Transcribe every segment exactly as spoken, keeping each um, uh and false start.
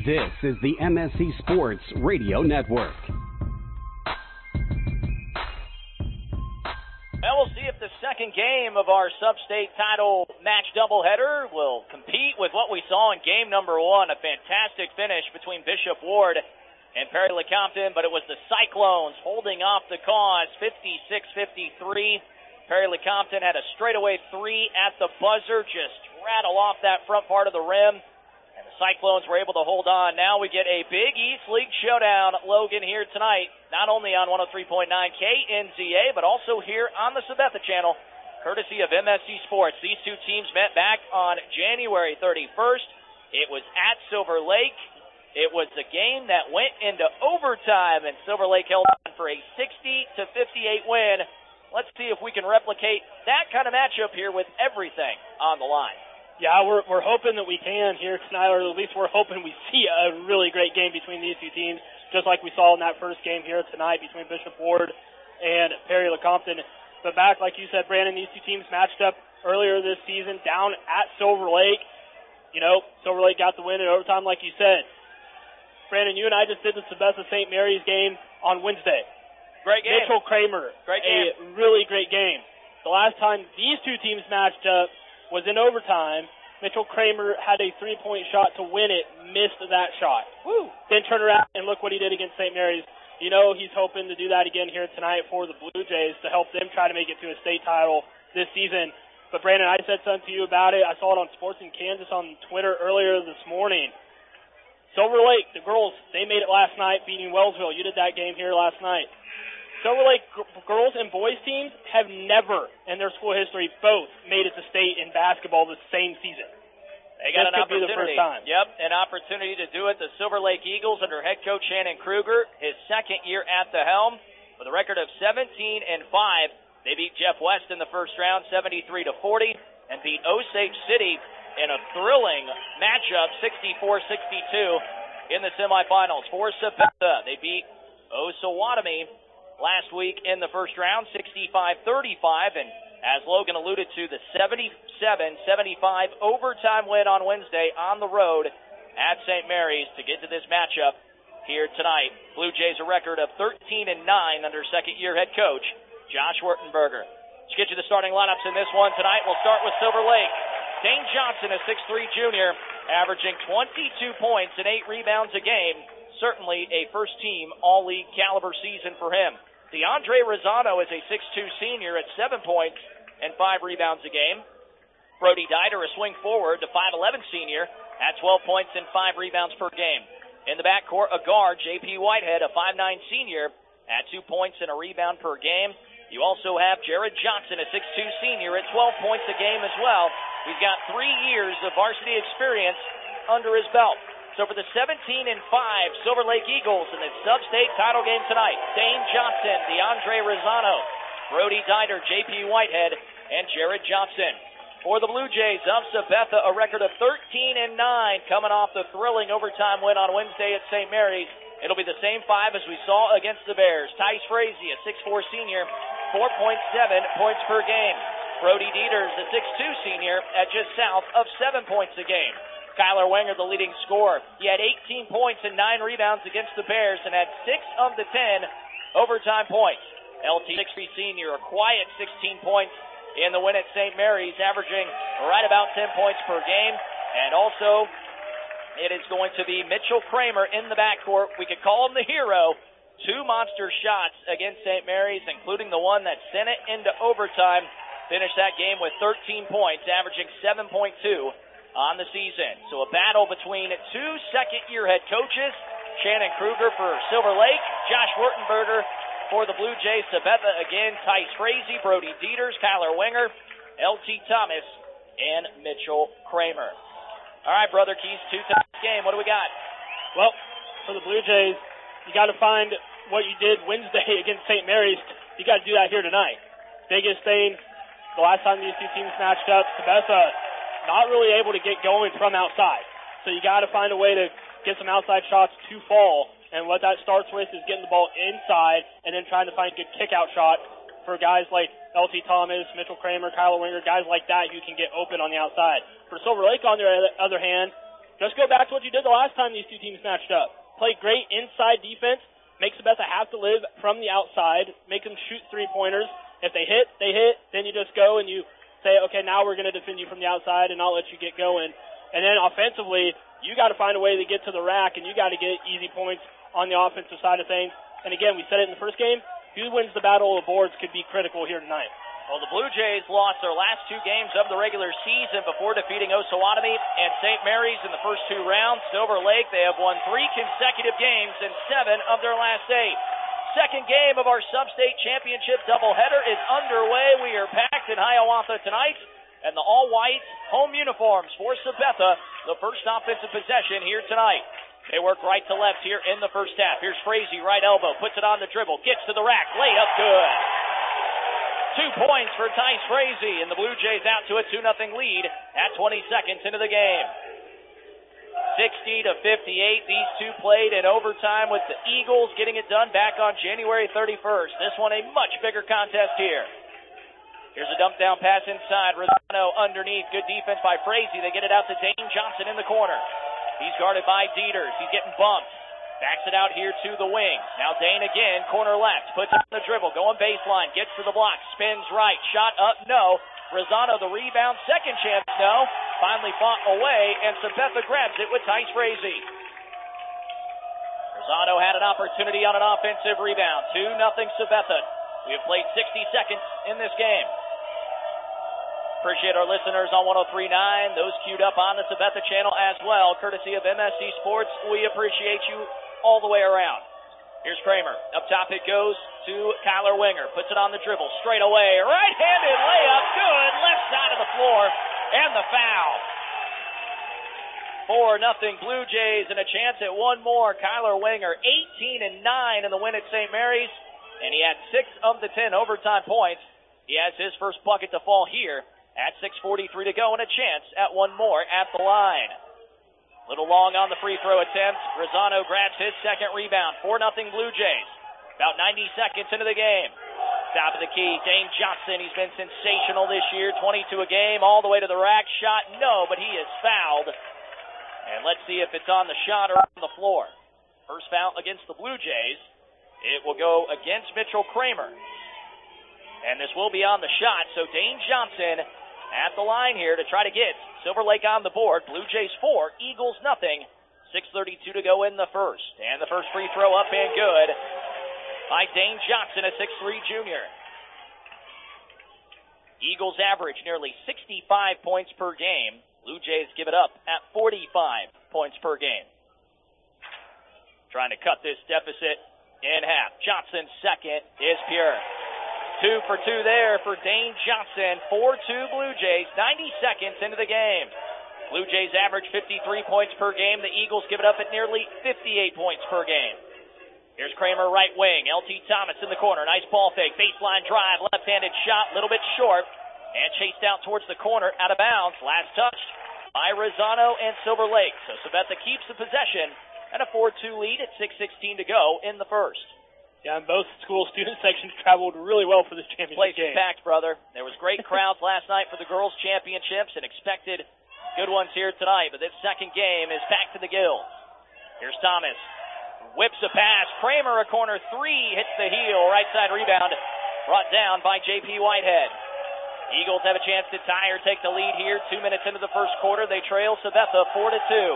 This is the M S C Sports Radio Network. Well, we'll see if the second game of our sub-state title match doubleheader will compete with what we saw in game number one, a fantastic finish between Bishop Ward and Perry Lecompton, but it was the Cyclones holding off the cause, fifty-six fifty-three. Perry Lecompton had a straightaway three at the buzzer, just rattle off that front part of the rim, and the Cyclones were able to hold on. Now we get a Big East League showdown, Logan, here tonight, not only on one oh three point nine K N Z A, but also here on the Sabetha channel, courtesy of M S C Sports. These two teams met back on January thirty-first. It was at Silver Lake. It was the game that went into overtime, and Silver Lake held on for a sixty to fifty-eight win. Let's see if we can replicate that kind of matchup here with everything on the line. Yeah, we're we're hoping that we can here tonight, or at least we're hoping we see a really great game between these two teams, just like we saw in that first game here tonight between Bishop Ward and Perry Lecompton. But back, like you said, Brandon, these two teams matched up earlier this season down at Silver Lake. You know, Silver Lake got the win in overtime, like you said. Brandon, you and I just did the Sabetha Saint Mary's game on Wednesday. Great game. Mitchell Kramer, great game. A really great game. The last time these two teams matched up was in overtime. Mitchell Kramer had a three-point shot to win it, missed that shot. Woo. Then turned around and look what he did against Saint Mary's. You know he's hoping to do that again here tonight for the Blue Jays to help them try to make it to a state title this season. But, Brandon, I said something to you about it. I saw it on Sports in Kansas on Twitter earlier this morning. Silver Lake, the girls, they made it last night beating Wellsville. You did that game here last night. Silver Lake g- girls and boys teams have never in their school history both made it to state in basketball the same season. They got this an could opportunity. Be the first time. Yep, an opportunity to do it. The Silver Lake Eagles under head coach Shannon Kruger, his second year at the helm, with a record of seventeen and five. They beat Jeff West in the first round, seventy-three to forty, and beat Osage City in a thrilling matchup, sixty-four sixty-two, in the semifinals. For Sabetha, they beat Osawatomie last week in the first round, sixty-five thirty-five, and as Logan alluded to, the seventy-seven seventy-five overtime win on Wednesday on the road at Saint Mary's to get to this matchup here tonight. Blue Jays a record of thirteen and nine under second-year head coach Josh Wertenberger. Let's get you the starting lineups in this one tonight. We'll start with Silver Lake. Dane Johnson, a six three junior, averaging twenty-two points and eight rebounds a game. Certainly a first-team all-league caliber season for him. DeAndre Rosano is a six two senior at seven points and five rebounds a game. Brody Dieter, a swing forward, the five eleven senior at twelve points and five rebounds per game. In the backcourt, a guard, J P Whitehead, a five nine senior at two points and a rebound per game. You also have Jared Johnson, a six two senior at twelve points a game as well. He's got three years of varsity experience under his belt. So for the seventeen and five Silver Lake Eagles in the sub-state title game tonight, Dane Johnson, DeAndre Rosano, Brody Dieter, J P Whitehead, and Jared Johnson. For the Blue Jays of Sabetha, a record of thirteen and nine coming off the thrilling overtime win on Wednesday at Saint Mary's. It'll be the same five as we saw against the Bears. Tice Frazee, a six four senior, four point seven points per game. Brody Dieters, a six two senior, at just south of seven points a game. Kyler Wenger, the leading scorer. He had eighteen points and nine rebounds against the Bears and had six of the ten overtime points. L T six three senior, a quiet sixteen points in the win at Saint Mary's, averaging right about ten points per game. And also, it is going to be Mitchell Kramer in the backcourt. We could call him the hero. Two monster shots against Saint Mary's, including the one that sent it into overtime. Finished that game with thirteen points, averaging seven point two on the season. So a battle between two second-year head coaches, Shannon Kruger for Silver Lake, Josh Wertenberger for the Blue Jays. Sabetha again, Tice Frazee, Brody Dieters, Kyler Wenger, L T Thomas, and Mitchell Kramer. All right, Brother Keys, two-time game. What do we got? Well, for the Blue Jays, you got to find what you did Wednesday against Saint Mary's. You got to do that here tonight. Biggest thing, the last time these two teams matched up, Sabetha not really able to get going from outside. So you got to find a way to get some outside shots to fall. And what that starts with is getting the ball inside and then trying to find good kick-out shots for guys like L T Thomas, Mitchell Kramer, Kyler Wenger, guys like that who can get open on the outside. For Silver Lake, on the other hand, just go back to what you did the last time these two teams matched up. Play great inside defense, make Sabetha have to live from the outside, make them shoot three-pointers. If they hit, they hit. Then you just go and you say, okay, now we're going to defend you from the outside and I'll let you get going. And then offensively, you got to find a way to get to the rack and you got to get easy points on the offensive side of things. And again, we said it in the first game, who wins the battle of boards could be critical here tonight. Well, the Blue Jays lost their last two games of the regular season before defeating Osawatomie and Saint Mary's in the first two rounds. Silver Lake, they have won three consecutive games in seven of their last eight. Second game of our Sub-State Championship doubleheader is underway. We are packed in Hiawatha tonight, and the all-white home uniforms for Sabetha, the first offensive possession here tonight. They work right to left here in the first half. Here's Frazee, right elbow, puts it on the dribble, gets to the rack, layup good. Two points for Tice Frazee, and the Blue Jays out to a two nothing lead at twenty seconds into the game. sixty to fifty-eight, these two played in overtime with the Eagles getting it done back on January thirty-first. This one a much bigger contest here. Here's a dump down pass inside. Rosano underneath. Good defense by Frazee. They get it out to Dane Johnson in the corner. He's guarded by Dieters. He's getting bumped. Backs it out here to the wing. Now Dane again, corner left. Puts it on the dribble. Going baseline. Gets to the block. Spins right. Shot up. No. Rosano the rebound. Second chance. No. Finally fought away. And Sabetha grabs it with Tice Frazee. Rosano had an opportunity on an offensive rebound. two nothing Sabetha. We have played sixty seconds in this game. Appreciate our listeners on one oh three point nine. Those queued up on the Sabetha channel as well. Courtesy of M S C Sports. We appreciate you all the way around. Here's Kramer. Up top it goes to Kyler Winger. Puts it on the dribble. Straight away. Right-handed layup. Good. Left side of the floor. And the foul. four nothing Blue Jays and a chance at one more. Kyler Winger, eighteen and nine in the win at Saint Mary's. And he had six of the ten overtime points. He has his first bucket to fall here at six forty-three to go and a chance at one more at the line. Little long on the free throw attempt. Rosano grabs his second rebound. four nothing Blue Jays. About ninety seconds into the game. Top of the key, Dane Johnson. He's been sensational this year. twenty-two a game, all the way to the rack. Shot, no, but he is fouled. And let's see if it's on the shot or on the floor. First foul against the Blue Jays. It will go against Mitchell Kramer. And this will be on the shot, so Dane Johnson at the line here to try to get Silver Lake on the board. Blue Jays four, Eagles nothing. six thirty-two to go in the first. And the first free throw up and good by Dane Johnson, a six three junior. Eagles average nearly sixty-five points per game. Blue Jays give it up at forty-five points per game. Trying to cut this deficit in half. Johnson's second is pure. Two for two there for Dane Johnson. four two Blue Jays. ninety seconds into the game. Blue Jays average fifty-three points per game. The Eagles give it up at nearly fifty-eight points per game. Here's Kramer right wing. L T Thomas in the corner. Nice ball fake. Baseline drive. Left-handed shot. A little bit short. And chased out towards the corner. Out of bounds. Last touched by Rosano and Silver Lake. So Sabetha keeps the possession and a four two lead at six sixteen to go in the first. Yeah, and both school student sections traveled really well for this championship Place game. Place packed, brother. There was great crowds last night for the girls' championships and expected good ones here tonight. But this second game is packed to the gills. Here's Thomas. Whips a pass. Kramer, a corner three, hits the heel. Right side rebound brought down by J P Whitehead. Eagles have a chance to tie or take the lead here. Two minutes into the first quarter. They trail Sabetha four to two.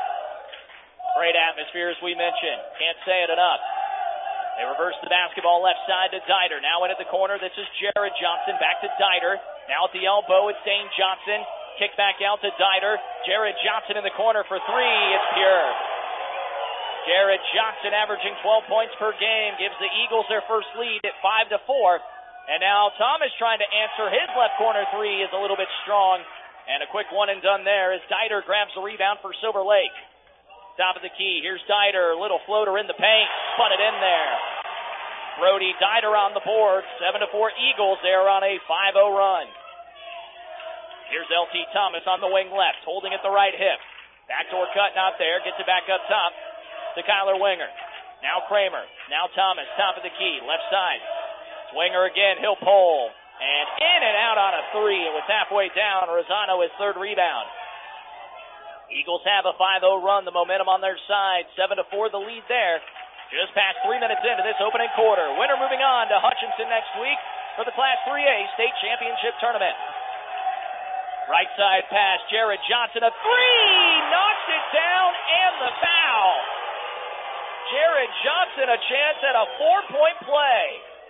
Great atmosphere, as we mentioned. Can't say it enough. They reverse the basketball left side to Dieter. Now in at the corner, this is Jared Johnson. Back to Dieter. Now at the elbow, it's Dane Johnson. Kick back out to Dieter. Jared Johnson in the corner for three. It's pure. Jared Johnson averaging twelve points per game. Gives the Eagles their first lead at five to four. And now Thomas trying to answer his left corner three is a little bit strong. And a quick one and done there as Dieter grabs the rebound for Silver Lake. Top of the key. Here's Dieter. Little floater in the paint. Spun it in there. Brody Dieter on the board. seven to four Eagles. They are on a five oh run. Here's L T Thomas on the wing left. Holding at the right hip. Backdoor cut not there. Gets it back up top to Kyler Winger. Now Kramer. Now Thomas. Top of the key. Left side. It's Winger again. He'll pull. And in and out on a three. It was halfway down. Rosano his third rebound. Eagles have a five oh run, the momentum on their side. seven to four the lead there. Just past three minutes into this opening quarter. Winner moving on to Hutchinson next week for the Class three A State Championship Tournament. Right side pass, Jared Johnson, a three! Knocks it down, and the foul. Jared Johnson a chance at a four-point play.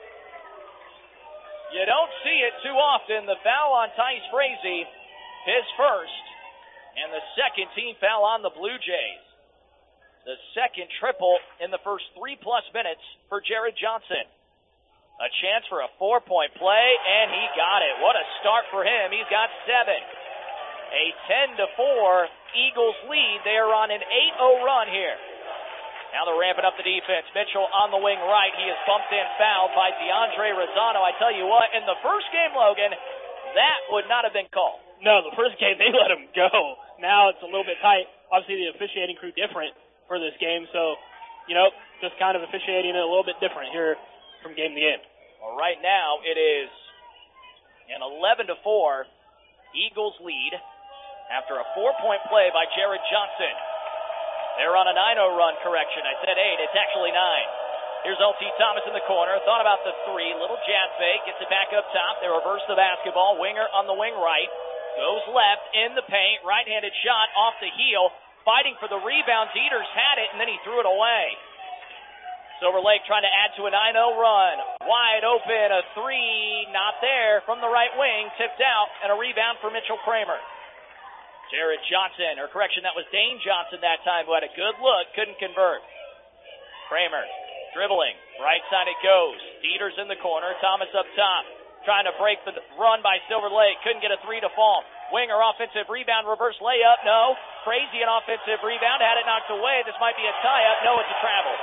You don't see it too often. The foul on Tice Frazee, his first, and the second team foul on the Blue Jays. The second triple in the first three-plus minutes for Jared Johnson. A chance for a four-point play, and he got it. What a start for him. He's got seven. A ten to four Eagles lead. They are on an eight oh run here. Now they're ramping up the defense. Mitchell on the wing right. He is bumped and fouled by DeAndre Rosano. I tell you what, in the first game, Logan, that would not have been called. No, the first game, they let him go. Now it's a little bit tight. Obviously, the officiating crew different for this game, so, you know, just kind of officiating it a little bit different here from game to game. Well, right now it is an eleven to four Eagles lead after a four-point play by Jared Johnson. They're on a nine oh run, correction. I said eight, it's actually nine. Here's L T Thomas in the corner, thought about the three, little jab fake, gets it back up top. They reverse the basketball. Winger on the wing right, goes left in the paint, right-handed shot off the heel. Fighting for the rebound. Dieters had it, and then he threw it away. Silver Lake trying to add to a nine oh run. Wide open, a three, not there from the right wing, tipped out, and a rebound for Mitchell Kramer. Jared Johnson, or correction, that was Dane Johnson that time, who had a good look, couldn't convert. Kramer dribbling, right side it goes. Dieters in the corner, Thomas up top, trying to break the run by Silver Lake, couldn't get a three to fall. Winger offensive rebound, reverse layup, no. Crazy an offensive rebound, had it knocked away. This might be a tie-up. No, it's a travel.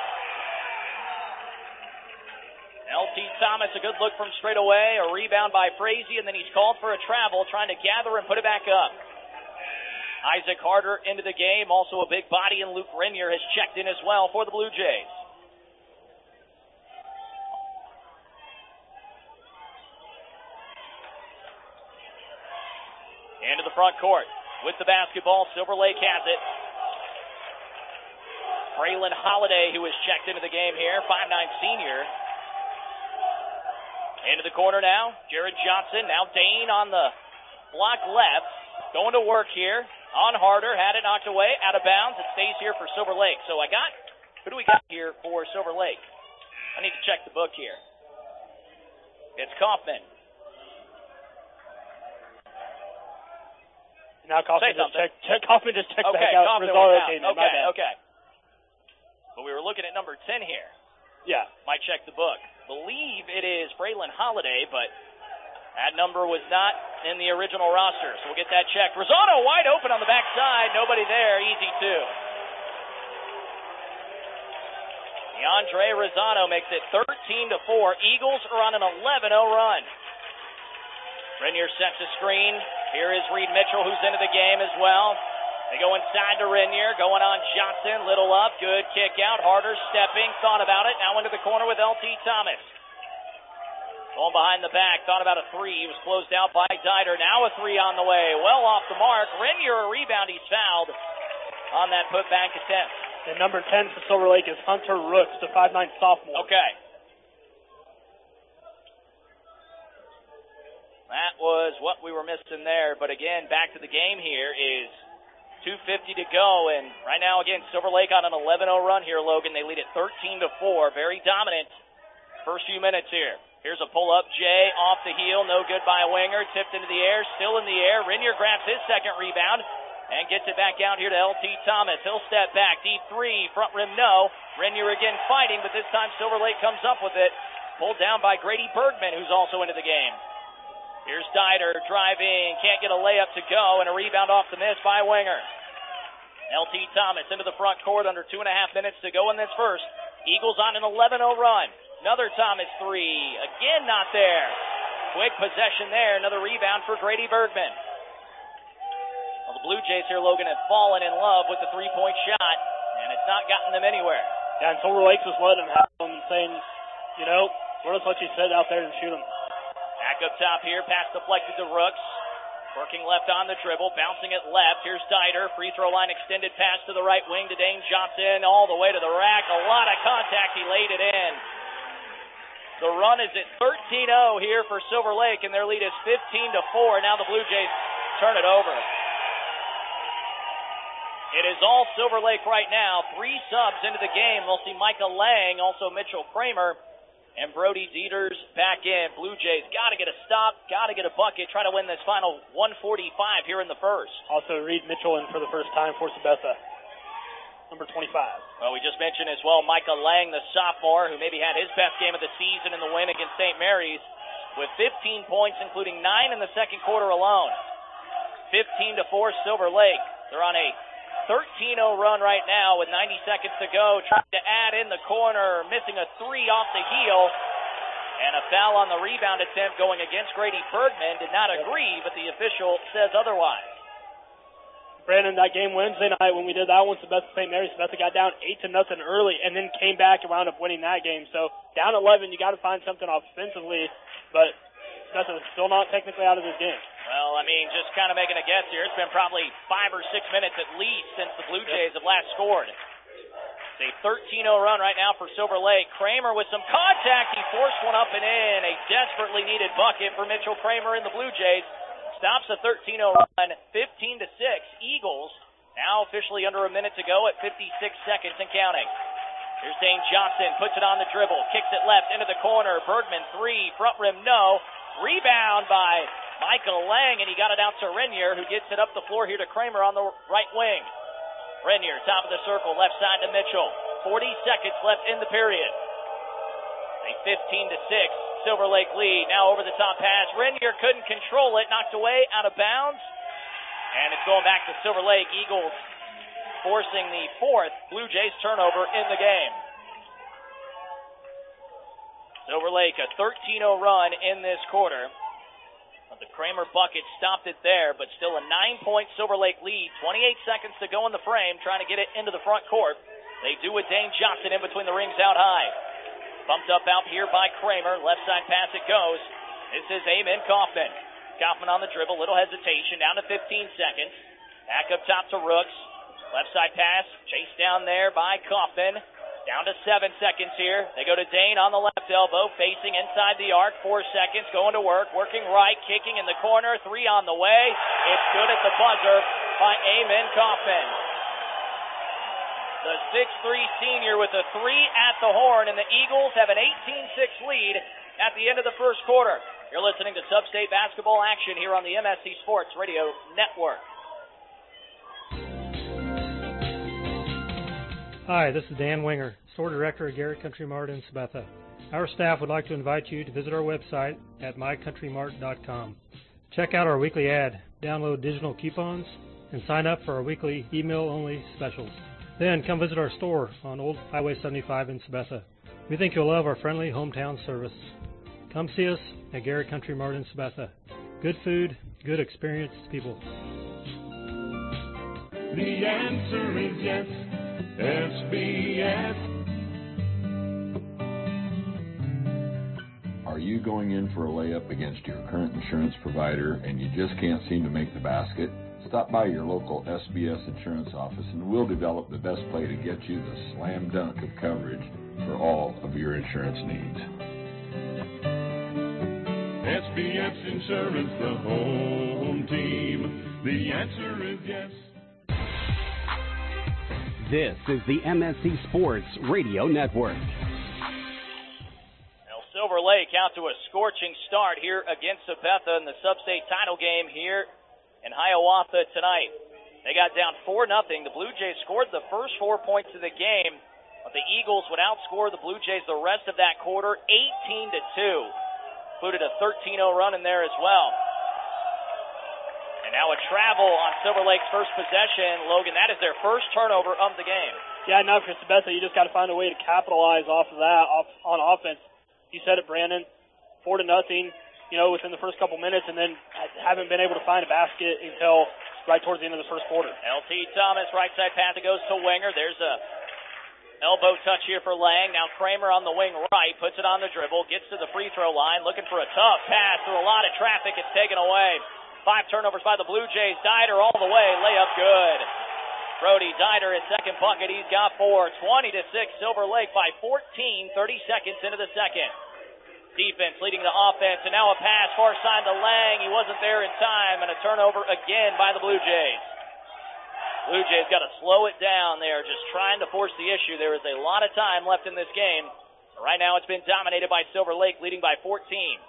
L T Thomas, a good look from straight away, a rebound by Frazee, and then he's called for a travel, trying to gather and put it back up. Isaac Harder into the game, also a big body, and Luke Renier has checked in as well for the Blue Jays. Into the front court with the basketball. Silver Lake has it. Braylon Holiday, who has checked into the game here, five nine senior. Into the corner now. Jared Johnson. Now Dane on the block left. Going to work here. On Harder. Had it knocked away. Out of bounds. It stays here for Silver Lake. So I got, who do we got here for Silver Lake? I need to check the book here. It's Kaufman. Now Kaufman just checked. Check, Kaufman just checked okay, back out. Kaufman Rosario out. came in. Okay, okay. But we were looking at number ten here. Yeah. Might check the book. Believe it is Braylon Holiday, but that number was not in the original roster. So we'll get that checked. Rosano wide open on the backside. Nobody there. Easy two. DeAndre Rosano makes it thirteen to four. Eagles are on an eleven oh run. Renier sets a screen. Here is Reed Mitchell, who's into the game as well. They go inside to Renier, going on Johnson, little up, good kick out. Harder stepping, thought about it, now into the corner with L T Thomas. Going behind the back, thought about a three. He was closed out by Dieter. Now a three on the way, well off the mark. Renier, a rebound, he's fouled on that putback attempt. And number ten for Silver Lake is Hunter Rooks, the five nine sophomore. Okay. That was what we were missing there. But again, back to the game here is two fifty to go. And right now, again, Silver Lake on an eleven oh run here, Logan. They lead at thirteen to four. Very dominant first few minutes here. Here's a pull-up. Jay off the heel. No good by a winger. Tipped into the air. Still in the air. Renier grabs his second rebound and gets it back out here to L T Thomas. He'll step back. Deep three. Front rim, no. Renier again fighting, but this time Silver Lake comes up with it. Pulled down by Grady Bergman, who's also into the game. Here's Dieter driving, can't get a layup to go, and a rebound off the miss by Winger. L T Thomas into the front court under two and a half minutes to go in this first. Eagles on an eleven oh run. Another Thomas three, again not there. Quick possession there, another rebound for Grady Bergman. Well, the Blue Jays here, Logan, have fallen in love with the three-point shot, and it's not gotten them anywhere. Yeah, and Silver Lake's just letting them have them and saying, you know, we'll just let you sit out there and shoot them. Back up top here, pass deflected to Rooks. Working left on the dribble, bouncing it left. Here's Dieter. Free throw line extended pass to the right wing to Dane Johnson. All the way to the rack. A lot of contact. He laid it in. The run is at thirteen oh here for Silver Lake, and their lead is fifteen to four. Now the Blue Jays turn it over. It is all Silver Lake right now. Three subs into the game. We'll see Micah Lang, also Mitchell Kramer, and Brody Dieters back in. Blue Jays got to get a stop, got to get a bucket, try to win this final one forty-five here in the first. Also, Reed Mitchell in for the first time for Sabetha, number twenty-five. Well, we just mentioned as well Micah Lang, the sophomore, who maybe had his best game of the season in the win against Saint Mary's, with fifteen points, including nine in the second quarter alone. fifteen to four Silver Lake. They're on a thirteen oh run right now with ninety seconds to go. Trying to add in the corner, missing a three off the heel. And a foul on the rebound attempt going against Grady Bergman. Did not agree, but the official says otherwise. Brandon, that game Wednesday night when we did that one, Sabetha Saint Mary's, Sabetha got down eight to nothing early and then came back and wound up winning that game. So down eleven, you got to find something offensively, but Sabetha's still not technically out of this game. Well, I mean, just kind of making a guess here. It's been probably five or six minutes at least since the Blue Jays have last scored. It's a thirteen oh run right now for Silver Lake. Kramer with some contact. He forced one up and in. A desperately needed bucket for Mitchell Kramer in the Blue Jays. Stops a thirteen oh run, fifteen to six. Eagles now officially under a minute to go at fifty-six seconds and counting. Here's Dane Johnson, puts it on the dribble, kicks it left into the corner. Bergman three, front rim no. Rebound by Michael Lang, and he got it out to Renier, who gets it up the floor here to Kramer on the right wing. Renier, top of the circle, left side to Mitchell. forty seconds left in the period. A fifteen to six Silver Lake lead. Now over the top pass. Renier couldn't control it, knocked away, out of bounds. And it's going back to Silver Lake. Eagles forcing the fourth Blue Jays turnover in the game. Silver Lake, a thirteen oh run in this quarter. The Kramer bucket stopped it there, but still a nine-point Silver Lake lead. twenty-eight seconds to go in the frame, trying to get it into the front court. They do with Dane Johnson in between the rings out high. Bumped up out here by Kramer. Left side pass it goes. This is Eamon Kaufman. Kaufman on the dribble, little hesitation, down to fifteen seconds. Back up top to Rooks. Left side pass, chased down there by Kaufman. Down to seven seconds here. They go to Dane on the left elbow, facing inside the arc. Four seconds, going to work, working right, kicking in the corner. Three on the way. It's good at the buzzer by Eamon Kaufman. The six three senior with a three at the horn, and the Eagles have an eighteen six lead at the end of the first quarter. You're listening to Sub-State basketball action here on the M S C Sports Radio Network. Hi, this is Dan Winger, Store Director at Garrett Country Mart in Sabetha. Our staff would like to invite you to visit our website at my country mart dot com. Check out our weekly ad, download digital coupons, and sign up for our weekly email-only specials. Then come visit our store on Old Highway seventy-five in Sabetha. We think you'll love our friendly hometown service. Come see us at Garrett Country Mart in Sabetha. Good food, good experienced people. The answer is yes. S B S. Are you going in for a layup against your current insurance provider and you just can't seem to make the basket? Stop by your local S B S insurance office and we'll develop the best play to get you the slam dunk of coverage for all of your insurance needs. S B S Insurance, the home team. The answer is yes. This is the M S C Sports Radio Network. Well, Silver Lake out to a scorching start here against Sabetha in the sub-state title game here in Hiawatha tonight. They got down four nothing. The Blue Jays scored the first four points of the game, but the Eagles would outscore the Blue Jays the rest of that quarter, eighteen to two. Included a thirteen oh run in there as well. And now a travel on Silver Lake's first possession. Logan, that is their first turnover of the game. Yeah, now for Sabetha, you just got to find a way to capitalize off of that off, on offense. You said it, Brandon, four to nothing, you know, within the first couple minutes, and then haven't been able to find a basket until right towards the end of the first quarter. L T Thomas, right side pass, it goes to Winger. There's a elbow touch here for Lang. Now Kramer on the wing right, puts it on the dribble, gets to the free throw line, looking for a tough pass through a lot of traffic. It's taken away Five turnovers by the Blue Jays. Dieter all the way. Layup good. Brody Dieter, his second bucket. He's got four. twenty to six, Silver Lake by fourteen. thirty seconds into the second. Defense leading the offense, and now a pass far side to Lang. He wasn't there in time, and a turnover again by the Blue Jays. Blue Jays got to slow it down. They are just trying to force the issue. There is a lot of time left in this game. Right now it's been dominated by Silver Lake, leading by fourteen.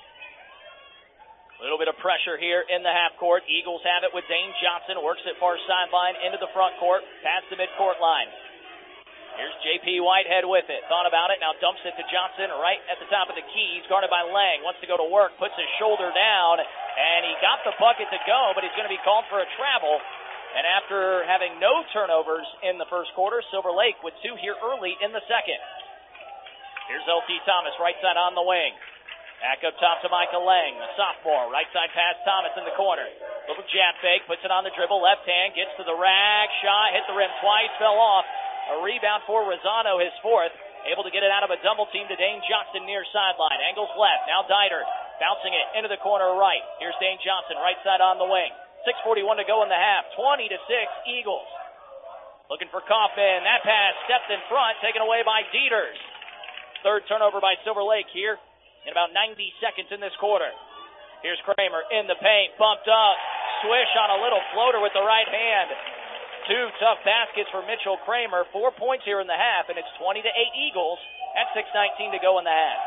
A little bit of pressure here in the half court. Eagles have it with Dane Johnson. Works it far sideline into the front court, past the midcourt line. Here's J P Whitehead with it. Thought about it, now dumps it to Johnson right at the top of the key. He's guarded by Lang. Wants to go to work, puts his shoulder down, and he got the bucket to go, but he's going to be called for a travel. And after having no turnovers in the first quarter, Silver Lake with two here early in the second. Here's L T Thomas, right side on the wing. Back up top to Michael Lang, the sophomore. Right side pass, Thomas in the corner. Little jab fake, puts it on the dribble. Left hand, gets to the rack. Shot, hit the rim twice, fell off. A rebound for Rosano, his fourth. Able to get it out of a double team to Dane Johnson near sideline. Angles left, now Dieter. Bouncing it into the corner right. Here's Dane Johnson, right side on the wing. six forty-one to go in the half. twenty to six, Eagles. Looking for Kaufman. That pass stepped in front, taken away by Dieters. Third turnover by Silver Lake here in about ninety seconds in this quarter. Here's Kramer in the paint, bumped up, swish on a little floater with the right hand. Two tough baskets for Mitchell Kramer. Four points here in the half, and it's twenty to eight Eagles at six nineteen to go in the half.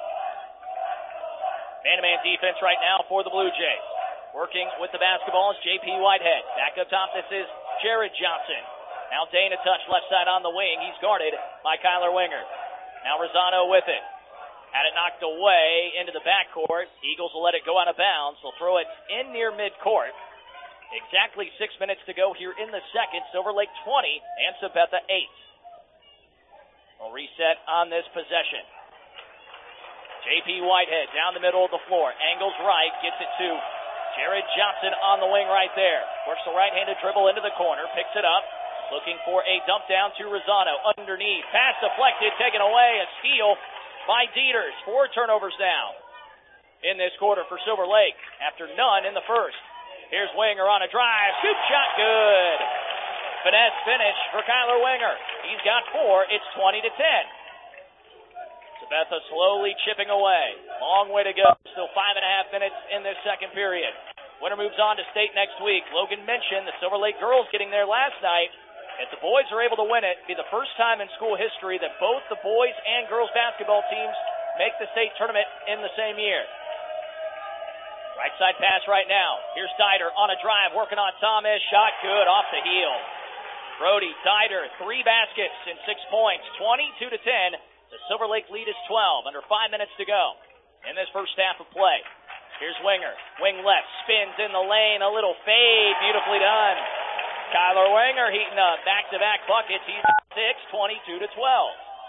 Man-to-man defense right now for the Blue Jays. Working with the basketball is J P Whitehead. Back up top, this is Jared Johnson. Now Dane a touch left side on the wing. He's guarded by Kyler Winger. Now Rosano with it. Had it knocked away into the backcourt. Eagles will let it go out of bounds. They'll throw it in near midcourt. Exactly six minutes to go here in the second. Silver Lake twenty and Sabetha eight. We'll reset on this possession. J P Whitehead down the middle of the floor. Angles right. Gets it to Jared Johnson on the wing right there. Works the right-handed dribble into the corner. Picks it up. Looking for a dump down to Rosano. Underneath. Pass deflected. Taken away. A steal by Dieters. Four turnovers now in this quarter for Silver Lake after none in the first. Here's Winger on a drive. Scoop shot good. Finesse finish for Kyler Winger. He's got four. It's twenty to ten. Sabetha slowly chipping away. Long way to go. Still five and a half minutes in this second period. Winner moves on to state next week. Logan mentioned the Silver Lake girls getting there last night. If the boys are able to win it, it'll be the first time in school history that both the boys and girls basketball teams make the state tournament in the same year. Right side pass right now. Here's Dieter on a drive, working on Thomas. Shot good off the heel. Brody Dieter, three baskets and six points. twenty-two to ten. The Silver Lake lead is twelve. Under five minutes to go in this first half of play. Here's Winger. Wing left. Spins in the lane. A little fade. Beautifully done. Kyler Winger heating up. Back-to-back buckets. He's six, twenty-two to twelve.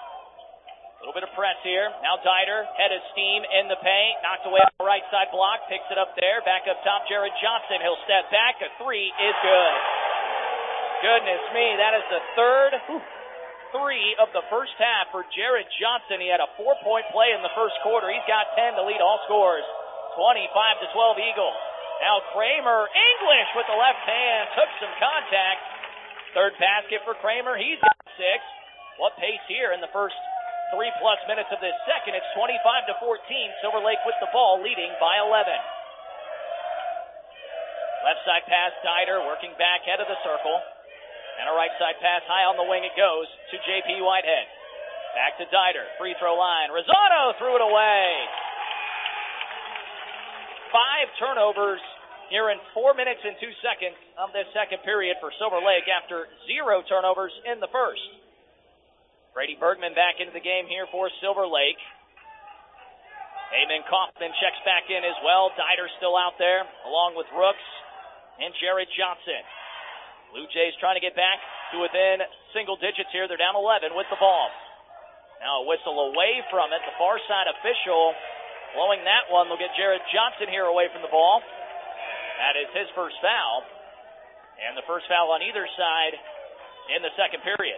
A little bit of press here. Now Dieter, head of steam in the paint. Knocked away on the right side block. Picks it up there. Back up top, Jared Johnson. He'll step back. A three is good. Goodness me, that is the third three of the first half for Jared Johnson. He had a four-point play in the first quarter. He's got ten to lead all scores. twenty-five to twelve Eagles. Now Kramer, English with the left hand, took some contact. Third basket for Kramer. He's got six. What pace here in the first three-plus minutes of this second. It's twenty-five to fourteen. Silver Lake with the ball, leading by eleven. Left side pass, Dieter working back head of the circle. And a right side pass high on the wing it goes to J P Whitehead. Back to Dieter. Free throw line. Rosano threw it away. Five turnovers here in four minutes and two seconds of this second period for Silver Lake after zero turnovers in the first. Brady Bergman back into the game here for Silver Lake. Eamon Kaufman checks back in as well. Dieter still out there along with Rooks and Jared Johnson. Blue Jays trying to get back to within single digits here. They're down eleven with the ball. Now a whistle away from it. The far side official blowing that one. They'll get Jared Johnson here away from the ball. That is his first foul. And the first foul on either side in the second period.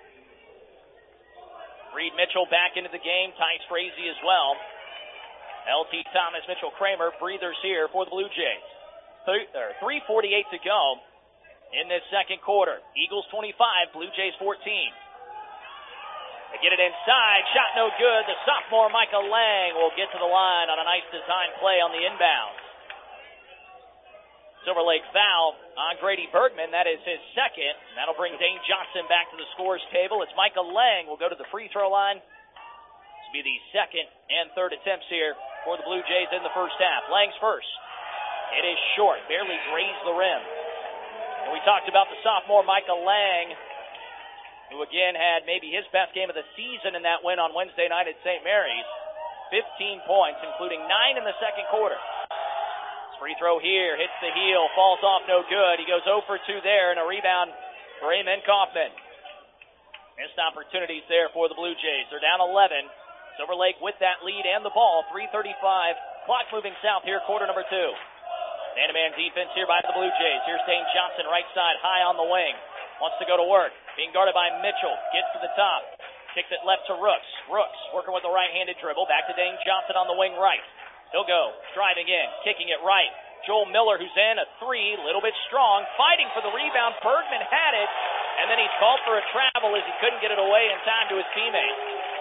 Reed Mitchell back into the game. Tice Frazee as well. L T Thomas, Mitchell Kramer, breathers here for the Blue Jays. three forty-eight to go in this second quarter. Eagles twenty-five, Blue Jays fourteen. They get it inside. Shot no good. The sophomore Michael Lang will get to the line on a nice design play on the inbound. Silver Lake foul on Grady Bergman. That is his second. That'll bring Dane Johnson back to the scores table. It's Michael Lang will go to the free throw line. This will be the second and third attempts here for the Blue Jays in the first half. Lang's first. It is short. Barely grazed the rim. And we talked about the sophomore Michael Lang, who again had maybe his best game of the season in that win on Wednesday night at Saint Mary's. fifteen points, including nine in the second quarter. Free throw here, hits the heel, falls off no good. He goes zero for two there, and a rebound for Eamon Kaufman. Missed opportunities there for the Blue Jays. They're down eleven. Silver Lake with that lead and the ball. three thirty-five. Clock moving south here, quarter number two. Man-to-man defense here by the Blue Jays. Here's Dane Johnson, right side, high on the wing. Wants to go to work. Being guarded by Mitchell. Gets to the top. Kicks it left to Rooks. Rooks working with a right-handed dribble. Back to Dane Johnson on the wing right. He'll go, driving in, kicking it right. Joel Miller, who's in, a three, a little bit strong, fighting for the rebound. Bergman had it, and then he's called for a travel as he couldn't get it away in time to his teammate.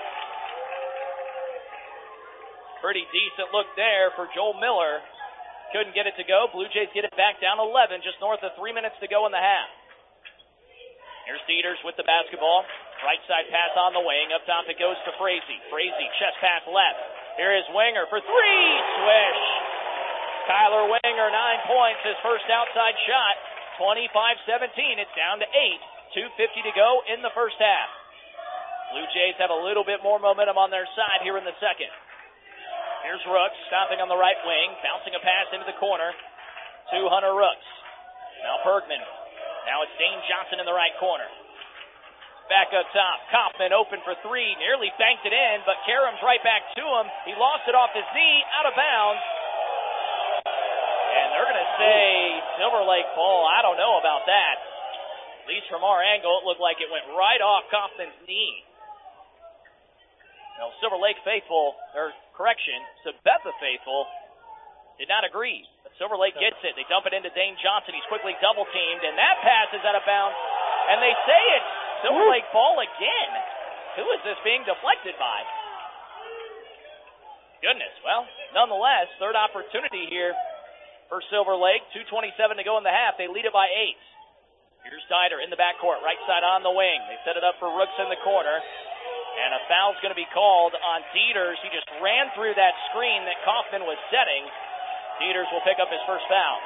Pretty decent look there for Joel Miller. Couldn't get it to go. Blue Jays get it back down eleven, just north of three minutes to go in the half. Here's Dieters with the basketball. Right side pass on the wing. Up top it goes to Frazee. Frazee, chest pass left. Here is Winger for three. Swish. Tyler Winger, nine points. His first outside shot. twenty-five seventeen. It's down to eight. two fifty to go in the first half. Blue Jays have a little bit more momentum on their side here in the second. Here's Rooks stopping on the right wing. Bouncing a pass into the corner to Hunter Rooks. Now Bergman. Now it's Dane Johnson in the right corner. Back up top, Kaufman open for three, nearly banked it in, but Karem's right back to him. He lost it off his knee, out of bounds. And they're going to say Silver Lake ball. I don't know about that. At least from our angle, it looked like it went right off Kaufman's knee. Now, Silver Lake faithful, or correction, Sabetha faithful did not agree. But Silver Lake gets it. They dump it into Dane Johnson. He's quickly double-teamed, and that pass is out of bounds. And they say it's Silver Lake ball again. Who is this being deflected by? Goodness. Well, nonetheless, third opportunity here for Silver Lake. two twenty-seven to go in the half. They lead it by eight. Here's Dieter in the backcourt, right side on the wing. They set it up for Rooks in the corner. And a foul's going to be called on Dieters. He just ran through that screen that Kaufman was setting. Dieters will pick up his first foul.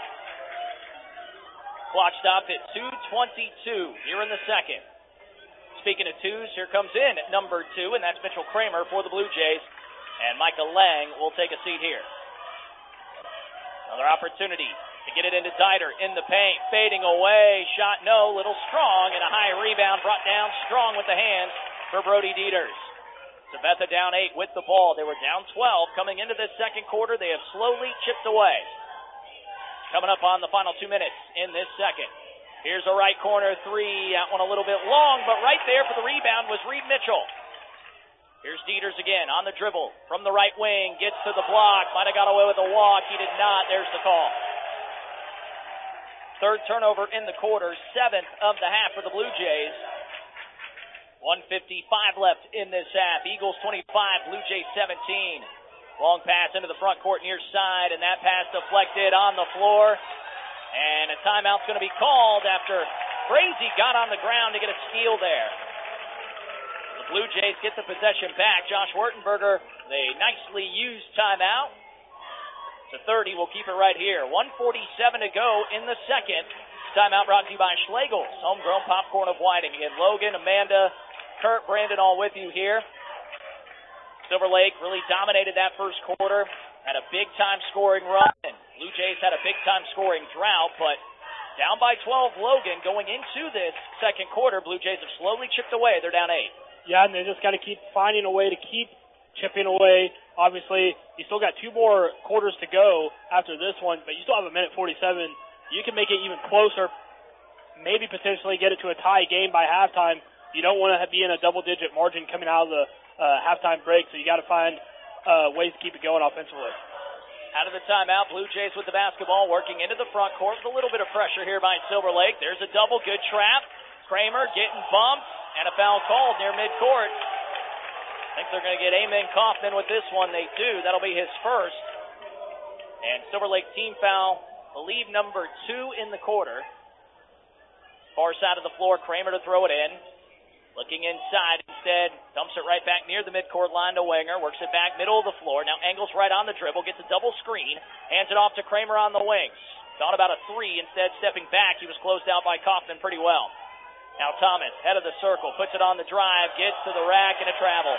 Clock stopped at two twenty-two here in the second. Speaking of twos, here comes in at number two, and that's Mitchell Kramer for the Blue Jays. And Michael Lang will take a seat here. Another opportunity to get it into Dieter in the paint. Fading away. Shot no. Little strong, and a high rebound brought down strong with the hands for Brody Dieters. Sabetha down eight with the ball. They were down twelve coming into this second quarter. They have slowly chipped away. Coming up on the final two minutes in this second. Here's a right corner three. That one a little bit long, but right there for the rebound was Reed Mitchell. Here's Dieters again on the dribble from the right wing. Gets to the block. Might have got away with a walk. He did not. There's the call. Third turnover in the quarter. Seventh of the half for the Blue Jays. one fifty-five left in this half. Eagles twenty-five, Blue Jays seventeen. Long pass into the front court near side, and that pass deflected on the floor. And a timeout's going to be called after Frazee got on the ground to get a steal there. The Blue Jays get the possession back. Josh Wertenberger, the nicely used timeout. To thirty, we'll keep it right here. one forty-seven to go in the second. Timeout brought to you by Schlegel's, homegrown popcorn of Whiting. Again, Logan, Amanda, Kurt, Brandon, all with you here. Silver Lake really dominated that first quarter, had a big-time scoring run, and Blue Jays had a big-time scoring drought, but down by twelve, Logan, going into this second quarter, Blue Jays have slowly chipped away. They're down eight. Yeah, and they just got to keep finding a way to keep chipping away. Obviously, you still got two more quarters to go after this one, but you still have a minute forty-seven. You can make it even closer, maybe potentially get it to a tie game by halftime. You don't want to be in a double-digit margin coming out of the uh, halftime break, so you got to find uh, ways to keep it going offensively. Out of the timeout, Blue Jays with the basketball, working into the front court with a little bit of pressure here by Silver Lake. There's a double, good trap. Kramer getting bumped, and a foul called near midcourt. I think they're going to get Amen Kaufman with this one. They do. That'll be his first. And Silver Lake team foul, I believe number two in the quarter. Far side of the floor, Kramer to throw it in. Looking inside instead, dumps it right back near the midcourt line to Winger, works it back middle of the floor. Now angles right on the dribble, gets a double screen, hands it off to Kramer on the wings. Thought about a three, instead stepping back. He was closed out by Kaufman pretty well. Now Thomas, head of the circle, puts it on the drive, gets to the rack and a travel.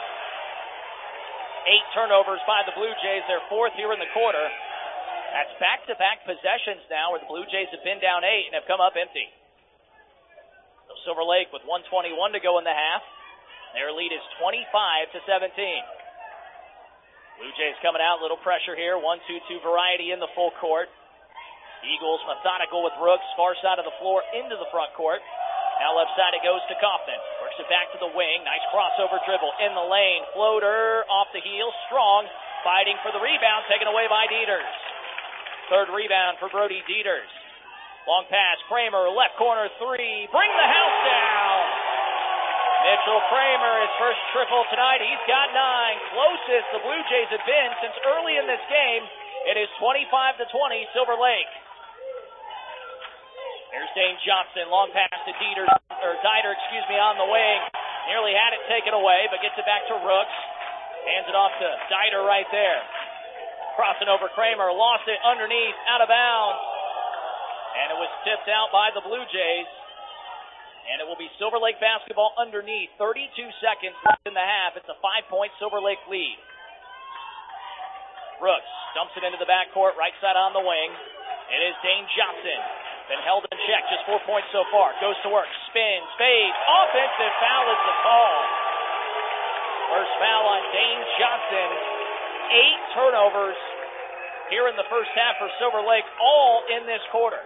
Eight turnovers by the Blue Jays, their fourth here in the quarter. That's back-to-back possessions now where the Blue Jays have been down eight and have come up empty. So Silver Lake with one twenty-one to go in the half. Their lead is twenty-five to seventeen. Blue Jays coming out, little pressure here. one two two variety in the full court. Eagles methodical with Brooks, far side of the floor into the front court. Now left side it goes to Kaufman. Works it back to the wing. Nice crossover dribble in the lane. Floater off the heel. Strong. Fighting for the rebound. Taken away by Dieters. Third rebound for Brody Dieters. Long pass. Kramer, left corner three. Bring the house down. Mitchell Kramer, his first triple tonight. He's got nine. Closest the Blue Jays have been since early in this game. It is twenty-five to twenty, Silver Lake. Here's Dane Johnson. Long pass to Dieter, or Dieter, excuse me, on the wing. Nearly had it taken away, but gets it back to Rooks. Hands it off to Dieter right there. Crossing over Kramer. Lost it underneath, out of bounds. And it was tipped out by the Blue Jays. And it will be Silver Lake basketball underneath. thirty-two seconds left in the half. It's a five-point Silver Lake lead. Brooks dumps it into the backcourt, right side on the wing. It is Dane Johnson. Been held in check, just four points so far. Goes to work, spins, fades. Offensive foul is the call. First foul on Dane Johnson. Eight turnovers here in the first half for Silver Lake, all in this quarter.